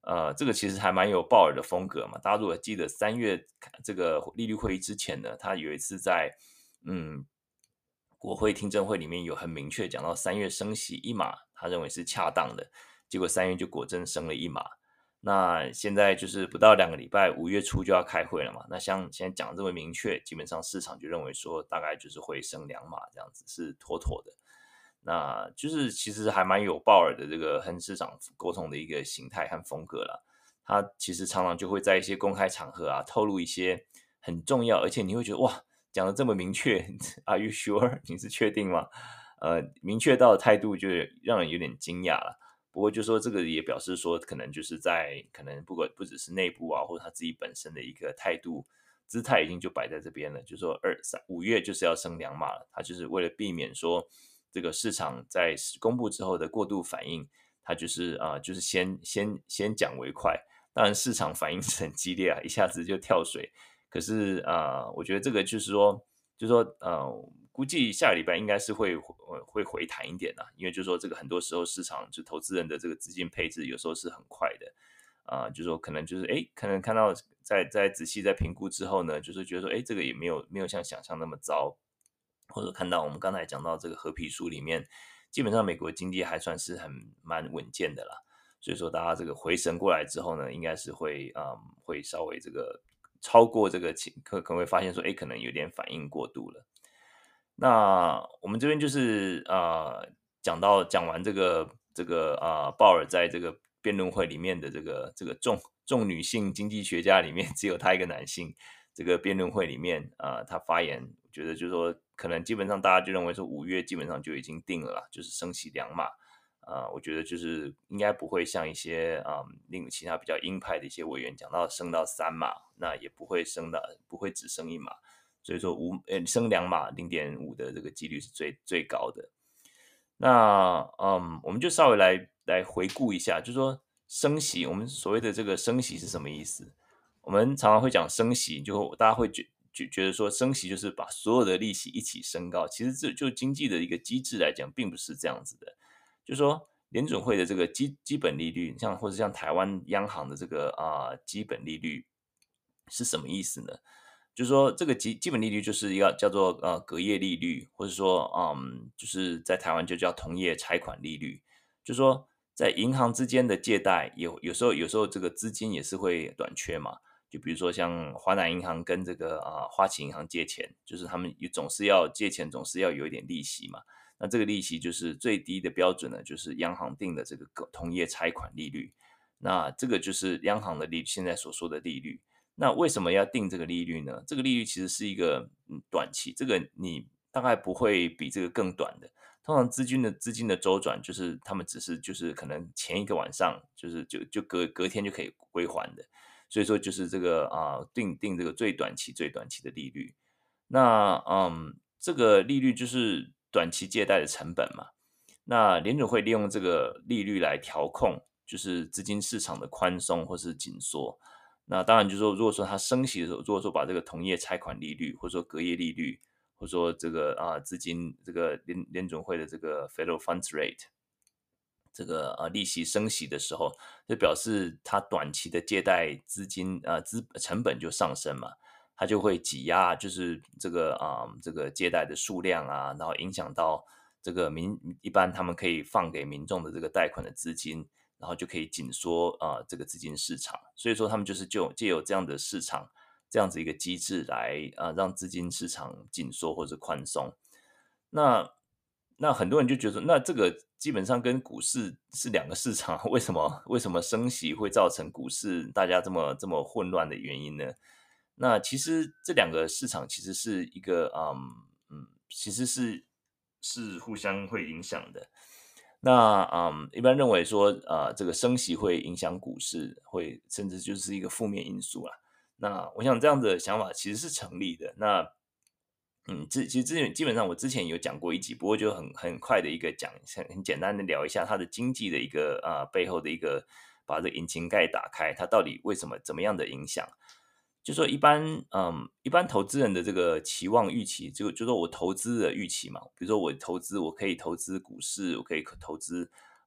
这个其实还蛮有鲍尔的风格嘛。大家如果记得3月这个利率会议之前呢，他有一次在嗯国会听证会里面有很明确讲到3月升息一码，他认为是恰当的。结果3月就果真升了一码。那现在就是不到2个礼拜，5月初就要开会了嘛。那像现在讲的这么明确，基本上市场就认为说大概就是会升2码这样子是妥妥的。那就是其实还蛮有鲍尔的这个和市场沟通的一个形态和风格啦。他其实常常就会在一些公开场合啊，透露一些很重要，而且你会觉得哇，讲的这么明确，Are you sure？你是确定吗？明确到的态度就让人有点惊讶了。不过就说这个也表示说，可能就是在可能不只是内部啊，或者他自己本身的一个态度姿态已经就摆在这边了，就说5月就是要升2码了，他就是为了避免说这个市场在公布之后的过度反应，他就是就是先讲为快，当然市场反应是很激烈啊，一下子就跳水。可是我觉得这个就是说估计下个礼拜应该是会回弹一点啊，因为就是说这个很多时候市场就投资人的这个资金配置有时候是很快的。就是说可能就是可能看到在仔细在评估之后呢，就是觉得说这个也没有像想象那么糟，或者看到我们刚才讲到这个合皮书里面，基本上美国经济还算是蛮稳健的啦。所以说大家这个回神过来之后呢，应该是会稍微这个超过这个可能会发现说，可能有点反应过度了。那我们这边就是讲完这个鲍尔在这个辩论会里面的这个众女性经济学家里面，只有他一个男性。这个辩论会里面他发言，觉得就是说可能基本上大家就认为说5月基本上就已经定了啦，就是升息2码。我觉得就是应该不会像一些另其他比较鹰派的一些委员讲到升到3码，那也不会只升一码。所以说升2码0.5的这个几率是最高的。那我们就稍微来回顾一下，就是说升息，我们所谓的这个升息是什么意思？我们常常会讲升息，就大家会觉得说升息就是把所有的利息一起升高，其实这就经济的一个机制来讲，并不是这样子的。就是说联准会的这个基本利率，或者像台湾央行的这个基本利率是什么意思呢？就是说这个基本利率就是一个叫做隔夜利率，或者说就是在台湾就叫同业拆款利率。就是说在银行之间的借贷有时候这个资金也是会短缺嘛。就比如说像华南银行跟这个花旗银行借钱，就是他们总是要借钱，总是要有一点利息嘛。那这个利息就是最低的标准呢，就是央行定的这个同业拆款利率。那这个就是央行的现在所说的利率。那为什么要定这个利率呢？这个利率其实是一个短期，这个你大概不会比这个更短的。通常资金的周转，就是他们只是就是可能前一个晚上，就隔天就可以归还的。所以说就是这个定这个最短期的利率。那这个利率就是短期借贷的成本嘛。那联准会利用这个利率来调控，就是资金市场的宽松或是紧缩。那当然就是说，如果说它升息的时候，如果说把这个同业拆款利率，或者说隔夜利率，或者说这个资金这个联准会的这个 Federal Funds Rate 这个利息升息的时候，就表示它短期的借贷资金成本就上升嘛。它就会挤压就是这个借贷的数量啊，然后影响到这个一般他们可以放给民众的这个贷款的资金，然后就可以紧缩这个资金市场。所以说他们就是借由这样的市场这样子一个机制来让资金市场紧缩或者宽松。那很多人就觉得，那这个基本上跟股市是两个市场，为什么升息会造成股市大家这么混乱的原因呢？那其实这两个市场其实是一个其实是互相会影响的。那一般认为说这个升息会影响股市，会甚至就是一个负面因素啦。那我想这样的想法其实是成立的。那其实之前基本上我之前有讲过一集，不过就很快的一个很简单的聊一下它的经济的一个背后的一个把这个引擎盖打开，它到底为什么怎么样的影响？就说一般投资人的这个期望预期，就说我投资的预期嘛，比如说我可以投资股市，我可以投资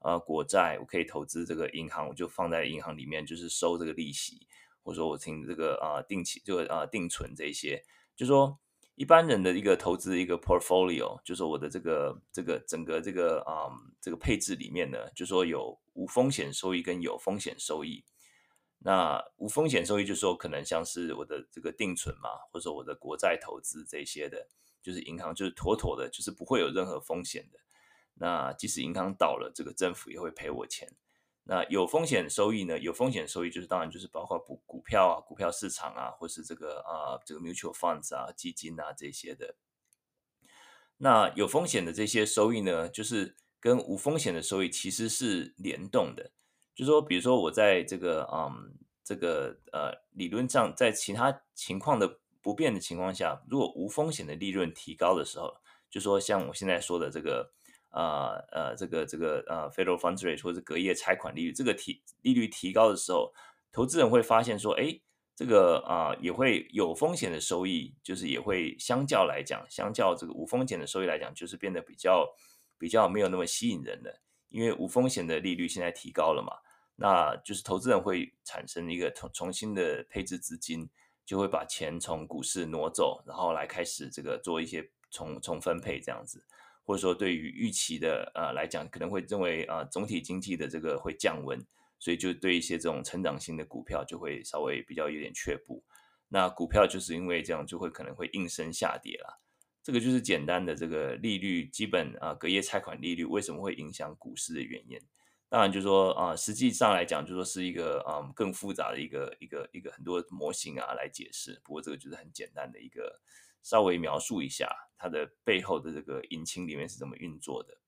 国债，我可以投资这个银行，我就放在银行里面，就是收这个利息，或者说我听这个定期这个定存这一些，就说一般人的一个投资一个 portfolio，就是我的这个整个这个配置里面呢，就说有无风险收益跟有风险收益。那无风险收益就是说可能像是我的这个定存嘛，或者说我的国债投资这些的，就是银行就是妥妥的，就是不会有任何风险的。那即使银行倒了，这个政府也会赔我钱。那有风险收益呢？有风险收益就是当然就是包括股票啊、股票市场啊，或是这个 mutual funds 啊、基金啊这些的。那有风险的这些收益呢，就是跟无风险的收益其实是联动的。就说比如说我在理论上，在其他情况的不变的情况下，如果无风险的利润提高的时候，就说像我现在说的这个Federal Funds Rate 或者是隔夜拆款利率，这个利率提高的时候，投资人会发现说，哎，这个也会有风险的收益，就是也会相较这个无风险的收益来讲，就是变得比较没有那么吸引人了，因为无风险的利率现在提高了嘛，那就是投资人会产生一个重新的配置资金，就会把钱从股市挪走，然后来开始这个做一些重分配这样子。或者说对于预期的来讲，可能会认为总体经济的这个会降温，所以就对一些这种成长型的股票就会稍微比较有点却步。那股票就是因为这样就会可能会应声下跌啦。这个就是简单的这个利率基本隔夜拆款利率为什么会影响股市的原因。当然就是说实际上来讲，就说是一个更复杂的一个很多模型来解释。不过这个就是很简单的一个稍微描述一下它的背后的这个引擎里面是怎么运作的。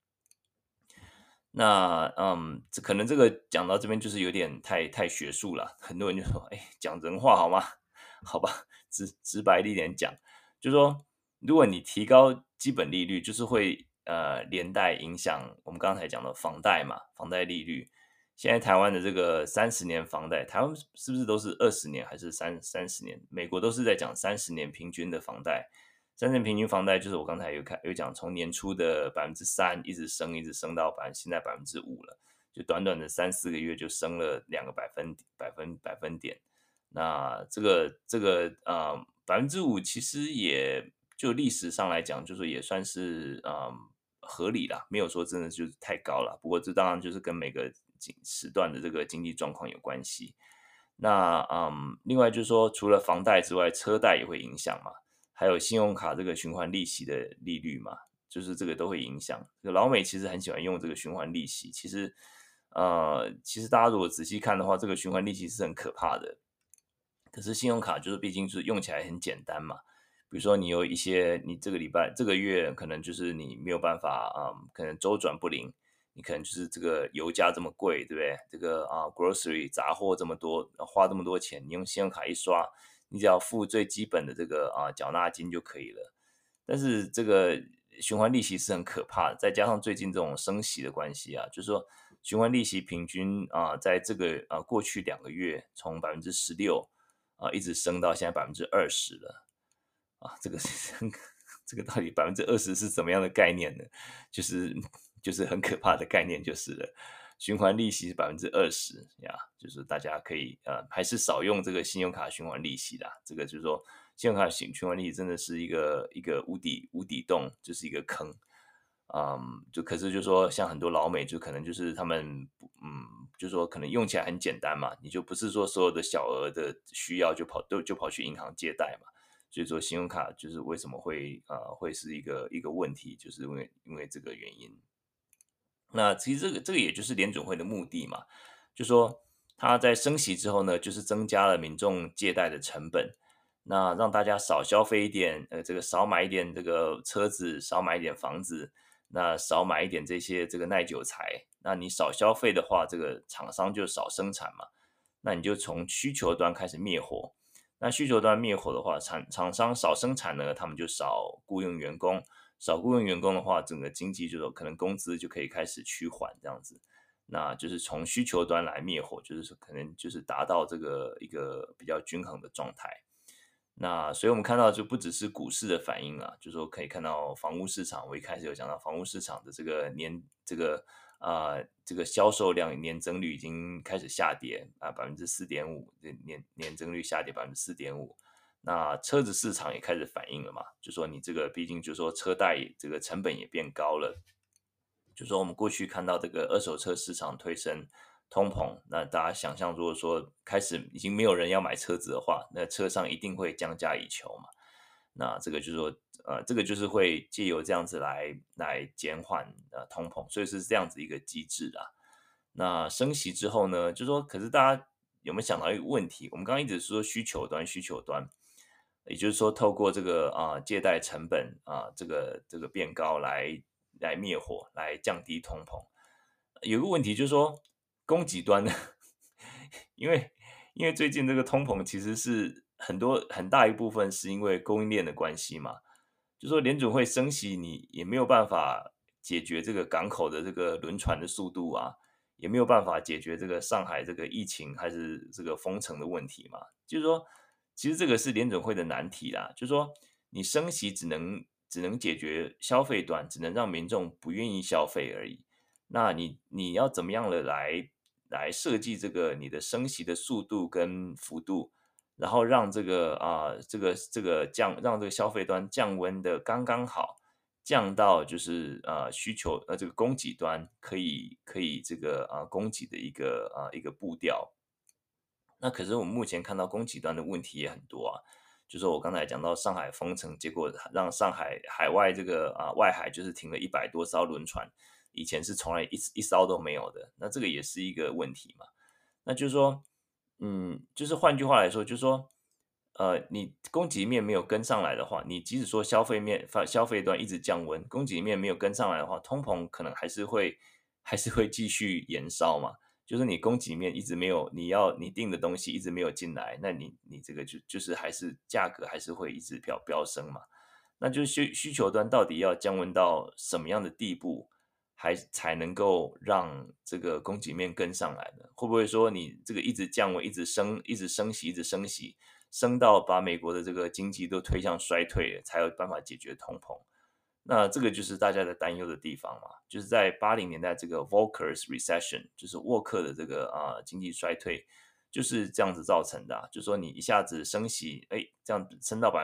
那可能这个讲到这边就是有点太学术了，很多人就说，哎，讲人话好吗？好吧，直白一点讲，就是说，如果你提高基本利率，就是会连带影响我们刚才讲的房贷嘛，房贷利率。现在台湾的这个30年房贷，台湾是不是都是20年还是三十年？美国都是在讲30年平均的房贷。3年平均房贷就是我刚才有讲，从年初的3%一直升到现在5%了，就短短的3、4个月就升了2个百分点。那这个5%其实也就历史上来讲，就是也算是合理啦，没有说真的就是太高了。不过这当然就是跟每个时段的这个经济状况有关系。那另外就是说，除了房贷之外，车贷也会影响嘛。还有信用卡这个循环利息的利率嘛，就是这个都会影响。这个老美其实很喜欢用这个循环利息，其实大家如果仔细看的话，这个循环利息是很可怕的。可是信用卡就是毕竟就是用起来很简单嘛，比如说你有一些你这个月可能就是你没有办法可能周转不灵，你可能就是这个油价这么贵，对不对？这个grocery 杂货这么多，花这么多钱，你用信用卡一刷，你只要付最基本的这个缴纳金就可以了。但是这个循环利息是很可怕的，再加上最近这种升息的关系就是说循环利息平均在这个过去2个月从16%一直升到现在20%了这个是这个到底20%是怎么样的概念呢？就是就是很可怕的概念就是了。循环利息是20%呀，就是大家可以还是少用这个信用卡循环利息啦。这个就是说，信用卡循环利息真的是一个无底洞，就是一个坑。就可是就说像很多老美，就可能就是他们就说可能用起来很简单嘛，你就不是说所有的小额的需要就跑去银行借贷嘛。所以说信用卡就是为什么会是一个问题，就是因为这个原因。那其实这个也就是联准会的目的嘛，就说它在升息之后呢，就是增加了民众借贷的成本，那让大家少消费一点，这个少买一点这个车子，少买一点房子，那少买一点这些这个耐久材，那你少消费的话，这个厂商就少生产嘛，那你就从需求端开始灭火。那需求端灭火的话，厂商少生产呢，他们就少雇佣员工，少雇佣员工的话，整个经济就可能工资就可以开始趋缓这样子。那就是从需求端来灭火，就是说可能就是达到这个一个比较均衡的状态。那所以我们看到就不只是股市的反应啊，就是说可以看到房屋市场，我一开始有讲到房屋市场的这个这个销售量年增率已经开始下跌啊，4.5%，年增率下跌4.5%。那车子市场也开始反应了嘛，就说你这个毕竟就说车贷这个成本也变高了，就说我们过去看到这个二手车市场推升通膨，那大家想象如果说开始已经没有人要买车子的话，那车商一定会降价以求嘛。那这个就是说，这个就是会借由这样子来减缓通膨，所以是这样子一个机制啦。那升息之后呢，就说可是大家有没有想到一个问题？我们刚刚一直说需求端，也就是说透过这个借贷成本这个变高来灭火，来降低通膨。有个问题就是说供给端呢，因为最近这个通膨其实是很大一部分是因为供应链的关系嘛，就说联准会升息，你也没有办法解决这个港口的这个轮船的速度啊，也没有办法解决这个上海这个疫情还是这个封城的问题嘛。就是说，其实这个是联准会的难题啦，就是说你升息只能解决消费端，只能让民众不愿意消费而已。那你要怎么样的来设计这个你的升息的速度跟幅度，然后让这个让这个消费端降温的刚刚好，降到就是需求这个供给端可以这个供给的一个步调。那可是我们目前看到供给端的问题也很多啊，就是我刚才讲到上海封城，结果让上海海外这个外海就是停了100多艘轮船，以前是从来一艘都没有的，那这个也是一个问题嘛。那就是说，就是换句话来说，就是说，你供给面没有跟上来的话，你即使说消费端一直降温，供给面没有跟上来的话，通膨可能还是会继续延烧嘛。就是你供给面一直没有，你订的东西一直没有进来，那你这个就是还是价格还是会一直飙升嘛。那就是需求端到底要降温到什么样的地步，才能够让这个供给面跟上来呢？会不会说你这个一直降温，一直升息，一直升息，升到把美国的这个经济都推向衰退了，才有办法解决通膨？那这个就是大家的担忧的地方嘛，就是在80年代这个 Volcker's Recession，就是沃克的这个经济衰退，就是这样子造成的就是说你一下子升息，哎，这样升到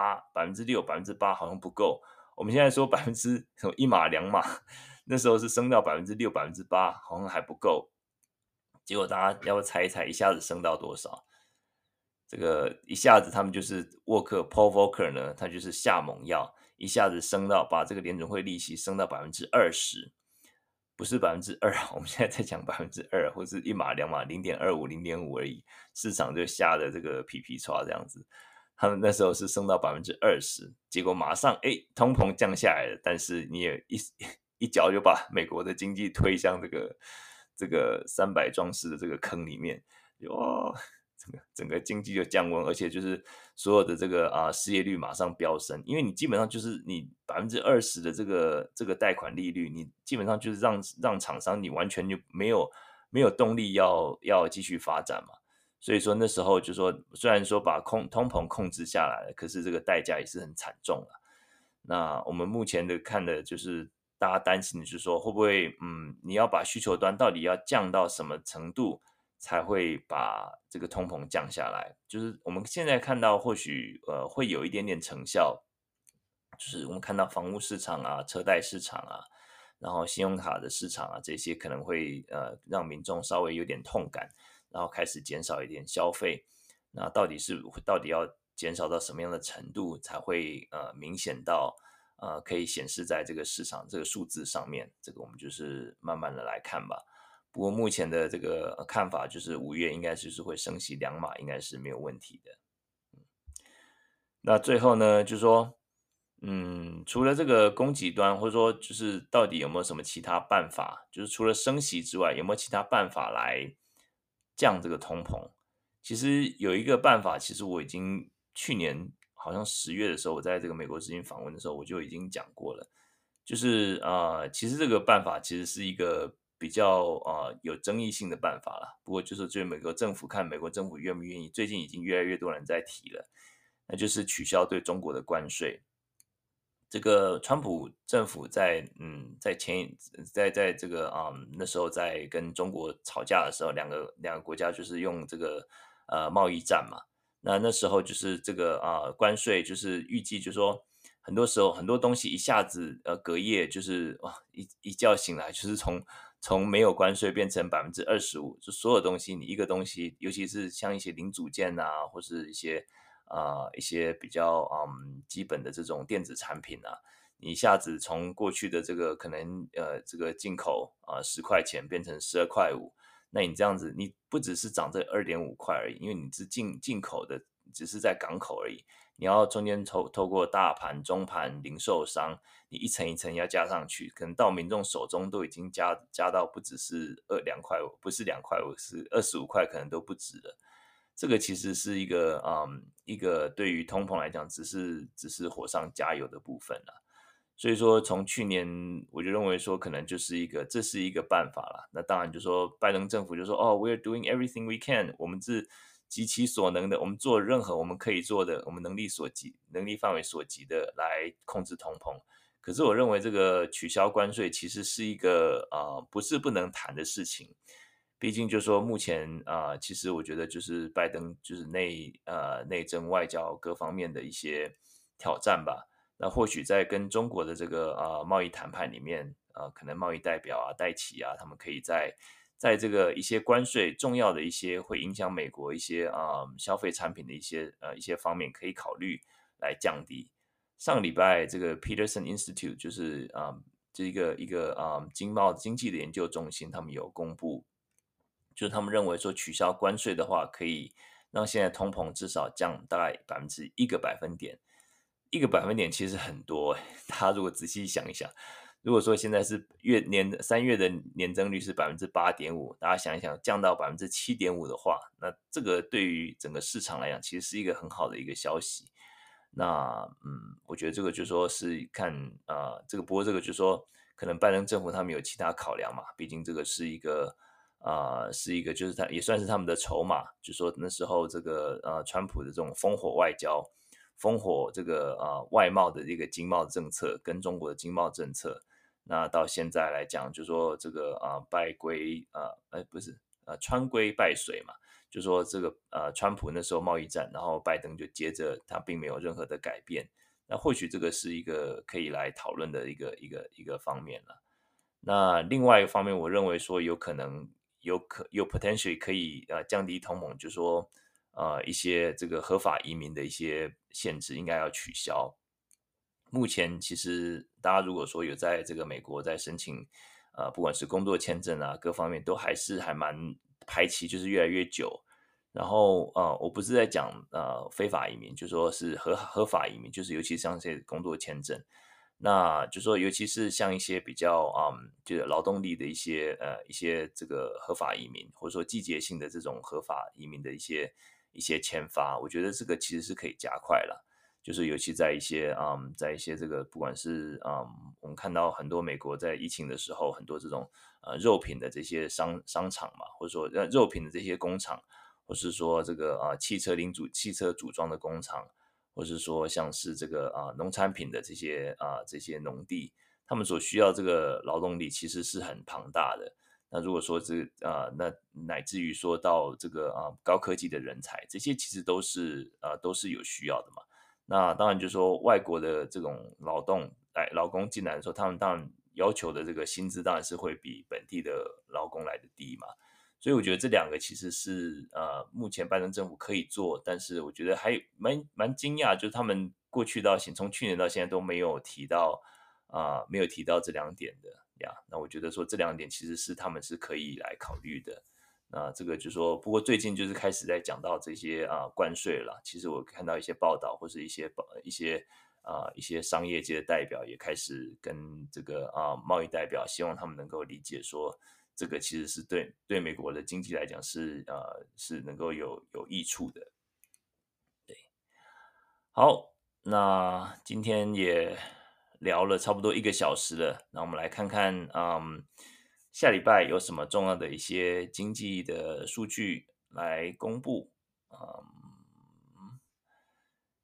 8%、6%、8%好像不够，我们现在说一码两码，那时候是升到6%、8%，好像还不够。结果大家要不要猜一猜，一下子升到多少？这个一下子他们就是Paul Volcker 呢，他就是下猛药，一下子升到把这个联准会利息升到20%，不是2%，我们现在在讲2%，或是一码两码0.25、0.5而已，市场就吓得这个皮皮唰这样子。他们那时候是升到20%，结果马上通膨降下来了，但是你也一脚就把美国的经济推向这个300壮士的这个坑里面，哇！整个经济就降温，而且就是所有的这个失业率马上飙升，因为你基本上就是你20%的这个贷款利率，你基本上就是让厂商你完全就没有动力要继续发展嘛。所以说那时候就说，虽然说把通膨控制下来了，可是这个代价也是很惨重的。那我们目前看的就是大家担心的就是说，会不会你要把需求端到底要降到什么程度？才会把这个通膨降下来。就是我们现在看到，或许会有一点点成效，就是我们看到房屋市场啊、车贷市场啊，然后信用卡的市场啊，这些可能会让民众稍微有点痛感，然后开始减少一点消费。那到底要减少到什么样的程度，才会明显到可以显示在这个市场这个数字上面？这个我们就是慢慢的来看吧。不过目前的这个看法就是5月应该就是会升息2码，应该是没有问题的。那最后呢，就是说，除了这个供给端，或者说就是到底有没有什么其他办法，就是除了升息之外，有没有其他办法来降这个通膨？其实有一个办法，其实我已经去年好像10月的时候，我在这个美国之音访问的时候，我就已经讲过了。就是其实这个办法其实是一个比较有争议性的办法啦。不过就是美国政府看美国政府愿不愿意，最近已经越来越多人在提了，那就是取消对中国的关税。 这个川普政府在在这个那时候在跟中国吵架的时候，两个国家就是用这个贸易战嘛。那时候就是这个关税，就是预计就是说很多时候很多东西一下子隔夜就是哇一觉醒来就是从没有关税变成25%，就所有东西你一个东西，尤其是像一些零组件啊，或是一些比较基本的这种电子产品啊，你一下子从过去的这个可能这个进口10块钱变成12.5块，那你这样子你不只是涨这2.5块而已，因为你是进口的，只是在港口而已，你要中间透过大盘、中盘、零售商，你一层一层要加上去，可能到民众手中都已经加到不只是2块5，不是2块5，是25块，可能都不止了。这个其实是一个对于通膨来讲，只是火上加油的部分了。所以说，从去年我就认为说，可能就是这是一个办法啦。那当然就说，拜登政府就说，哦，we're doing everything we can，我们是极其所能的，我们做任何我们可以做的，我们能力所及、能力范围所及的来控制通膨。可是我认为这个取消关税其实是一个不是不能谈的事情。毕竟就说目前其实我觉得就是拜登就是内政、外交各方面的一些挑战吧。那或许在跟中国的这个贸易谈判里面，可能贸易代表戴琪他们可以在这个一些关税重要的一些会影响美国一些消费产品的一些方面可以考虑来降低。上个礼拜这个 Peterson Institute 就是这一个经济的研究中心，他们有公布，就是他们认为说取消关税的话，可以让现在通膨至少降大概1个百分点。1个百分点其实很多大家如果仔细想一想，如果说现在是3月的年增率是8.5%，大家想一想降到7.5%的话，那这个对于整个市场来讲，其实是一个很好的一个消息。那我觉得这个就说是看不过这个就说可能拜登政府他们有其他考量嘛，毕竟这个是一个就是他也算是他们的筹码，就说那时候这个川普的这种烽火外交、烽火这个外贸的一个经贸政策跟中国的经贸政策，那到现在来讲，就说这个不是川规败水嘛。就说这个川普那时候贸易战，然后拜登就接着他并没有任何的改变，那或许这个是一个可以来讨论的一个方面了。那另外一个方面，我认为说有可能有 potentially 可以降低通膨，就说一些这个合法移民的一些限制应该要取消。目前其实大家如果说有在这个美国在申请，不管是工作签证各方面都还蛮排期就是越来越久。然后我不是在讲非法移民，就说是合法移民，就是尤其像这些工作签证。那就说尤其是像一些比较就是劳动力的一些这个合法移民，或者说季节性的这种合法移民的一些签发，我觉得这个其实是可以加快了。就是尤其在一些这个不管是我们看到很多美国在疫情的时候，很多这种肉品的这些商场嘛，或者说肉品的这些工厂，或是说这个汽车组装的工厂，或是说像是这个农产品的这些农地，他们所需要这个劳动力其实是很庞大的。那如果说那乃至于说到这个高科技的人才，这些其实都是有需要的嘛。那当然就说外国的这种劳工进来的时候，他们当然要求的这个薪资当然是会比本地的劳工来的低嘛。所以我觉得这两个其实是目前拜登政府可以做，但是我觉得还蛮惊讶，就是他们过去从去年到现在都没有提到这两点的呀。那我觉得说这两点其实是他们是可以来考虑的。那这个就说，不过最近就是开始在讲到这些关税了。其实我看到一些报道，或是一些商业界的代表也开始跟这个贸易代表，希望他们能够理解说，这个其实是对美国的经济来讲是能够有益处的。好，那今天也聊了差不多1个小时了，那我们来看看，下礼拜有什么重要的一些经济的数据来公布。嗯，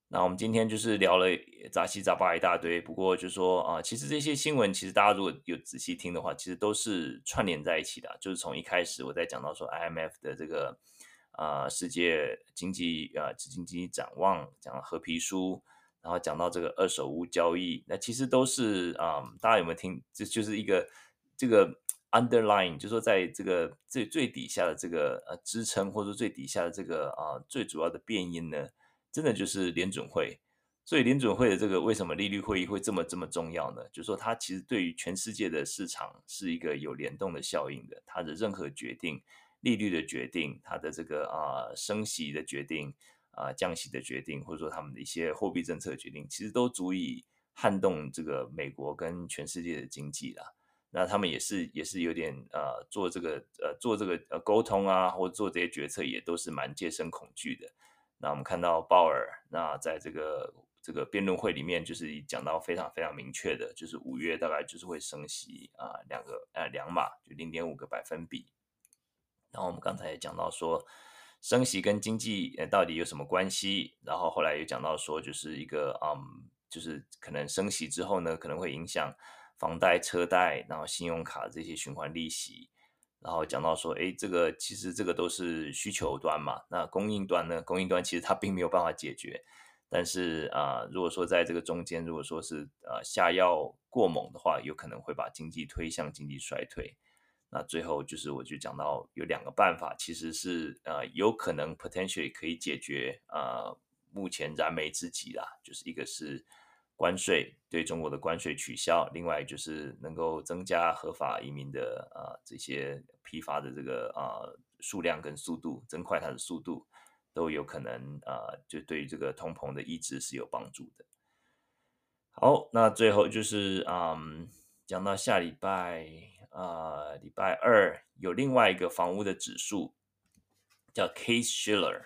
那我们今天就是聊了杂七杂八一大堆，不过就说其实这些新闻，其实大家如果有仔细听的话，其实都是串联在一起的啊。就是从一开始我在讲到说 IMF 的这个世界经济展望，讲到合皮书，然后讲到这个二手屋交易，那其实都是大家有没有听？这就是一个这个 underline，就说在这个最底下的这个支撑，或者说最底下的这个最主要的变因呢？真的就是联准会。所以联准会的这个为什么利率会议会这么重要呢？就是说它其实对于全世界的市场是一个有联动的效应的，它的任何决定，利率的决定，它的这个升息的决定降息的决定，或者说他们的一些货币政策的决定，其实都足以撼动这个美国跟全世界的经济啦。那他们也是有点做这个沟通啊，或者做这些决策也都是蛮戒慎恐惧的。那我们看到鲍尔，那在这个辩论会里面，就是讲到非常非常明确的，就是5月大概就是会升息2码，就0.5个百分比。然后我们刚才也讲到说，升息跟经济到底有什么关系？然后后来又讲到说，就是一个就是可能升息之后呢，可能会影响房贷、车贷，然后信用卡这些循环利息。然后讲到说，诶，这个其实这个都是需求端嘛，那供应端呢？供应端其实它并没有办法解决。但是如果说在这个中间，如果说是下药过猛的话，有可能会把经济推向经济衰退。那最后就是我就讲到有2个办法，其实是有可能 potentially 可以解决目前燃眉之急啦，就是一个是关税对中国的关税取消，另外就是能够增加合法移民的这些批发的这个数量跟速度，增快它的速度，都有可能就对于这个通膨的抑制是有帮助的。好，那最后就是讲到下礼拜礼拜2有另外一个房屋的指数叫 Case-Shiller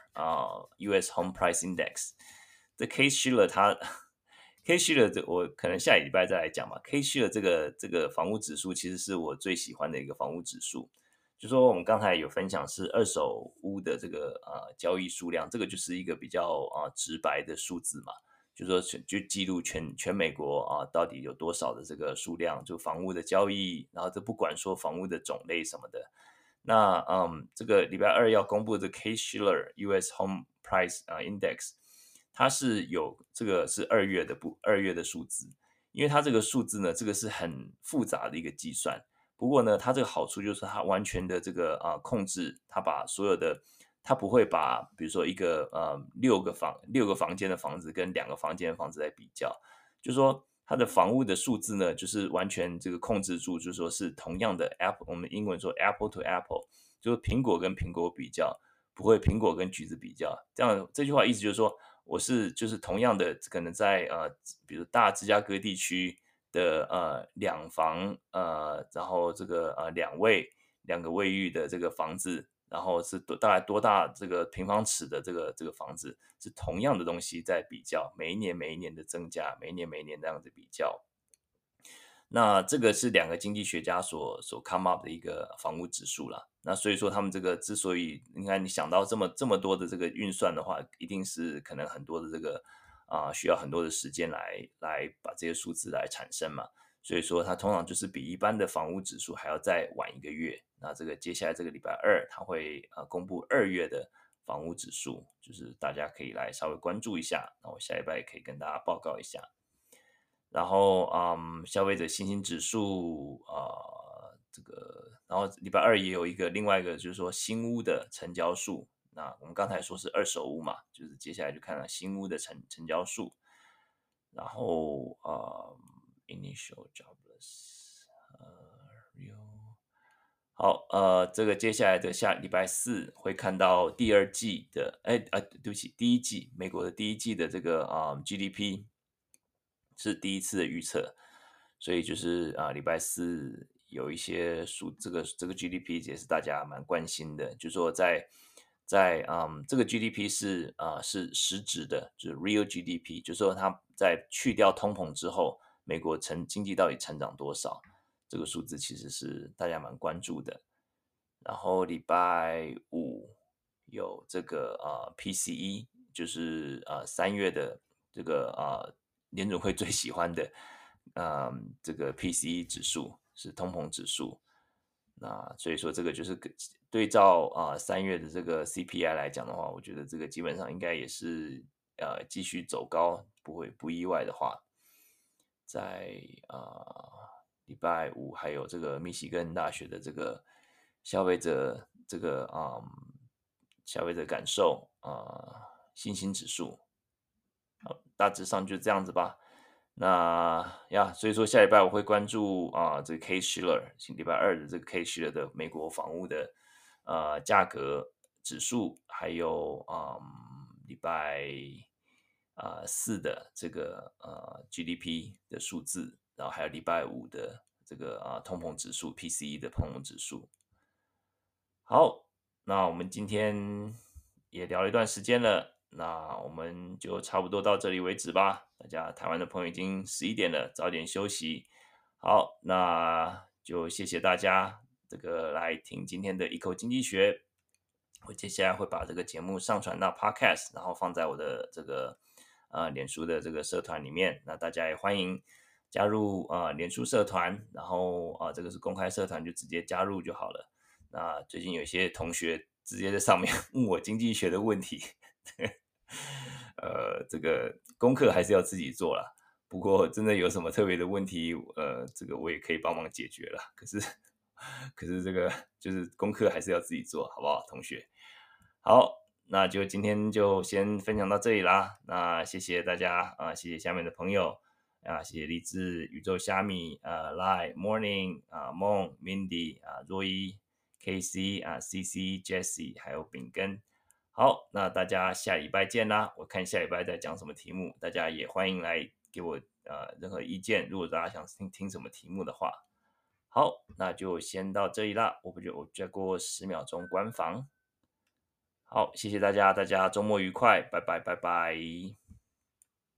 US Home Price Index。这 Case-Shiller 它 Case-Shiller 这我可能下礼拜再来讲吧。Case-Shiller 这个房屋指数其实是我最喜欢的一个房屋指数。就说我们刚才有分享是二手屋的这个交易数量，这个就是一个比较直白的数字嘛。就说就记录全美国到底有多少的这个数量，就房屋的交易，然后这不管说房屋的种类什么的。那这个礼拜2要公布的 Case-Shiller US Home Price Index，它是有这个是二月的数字。因为它这个数字呢，这个是很复杂的一个计算。不过呢，它这个好处就是它完全的这个控制，它把所有的，它不会把比如说一个6个房间的房子跟2个房间的房子来比较，就是说它的房屋的数字呢，就是完全这个控制住，就是说是同样的 apple，我们英文说 apple to apple，就是苹果跟苹果比较，不会苹果跟橘子比较。这句话意思就是说，我是就是同样的可能在比如大芝加哥地区的2房然后这个2个卫浴的这个房子，然后是大概多大这个平方尺的这个房子，是同样的东西在比较，每一年的增加，每一年这样子比较。那这个是2个经济学家所 come up 的一个房屋指数啦。那所以说他们这个之所以你看你想到这么多的这个运算的话，一定是可能很多的这个需要很多的时间来把这些数字来产生嘛。所以说它通常就是比一般的房屋指数还要再晚1个月。那这个接下来这个礼拜2，它会公布2月的房屋指数，就是大家可以来稍微关注一下。那我下礼拜也可以跟大家报告一下。然后消费者信心指数这个，然后礼拜2也有另外一个就是说新屋的成交数。那我们刚才说是二手屋嘛，就是接下来就看到新屋的成交数。然后initial jobless real 好这个接下来的下礼拜4会看到第二季的对不起第一季美国的第一季的这个GDP 是第一次的预测。所以就是礼拜4有一些这个 GDP 也是大家蛮关心的，就是说在这个 GDP 是实质的，就是 real GDP，就是说它在去掉通膨之后，美国经济到底成长多少，这个数字其实是大家蛮关注的。然后礼拜5有这个PCE，就是3月的这个联准会最喜欢的这个 PCE 指数是通膨指数。那所以说这个就是对照3月的这个 CPI 来讲的话，我觉得这个基本上应该也是继续走高，不意外的话，在礼拜五还有这个密西根大学的这个消费者这个消费者感受信心指数，大致上就这样子吧。那呀，所以说下礼拜我会关注这个 Case Shiller，礼拜二的这个 Case Shiller 的美国房屋的价格指数，还有礼拜四的这个GDP 的数字，然后还有礼拜五的这个通膨指数 PCE 的通膨指数。好，那我们今天也聊了一段时间了，那我们就差不多到这里为止吧。大家台湾的朋友已经11点了，早点休息。好，那就谢谢大家这个来听今天的一口经济学。我接下来会把这个节目上传到 Podcast，然后放在我的这个脸书的这个社团里面。那大家也欢迎加入脸书社团，然后这个是公开社团，就直接加入就好了。那最近有些同学直接在上面问我经济学的问题，这个功课还是要自己做啦。不过真的有什么特别的问题，这个我也可以帮忙解决了。可是这个就是功课还是要自己做，好不好，同学？好，那就今天就先分享到这里啦。那谢谢大家谢谢下面的朋友谢谢励志宇宙虾米Lai Morning梦 Mindy若依 KC CC Jessie 还有饼根。好，那大家下礼拜见啦！我看下礼拜在讲什么题目，大家也欢迎来给我任何意见。如果大家想听什么题目的话，好，那就先到这里啦。我再过10秒钟关房。好，谢谢大家，大家周末愉快，拜拜拜拜。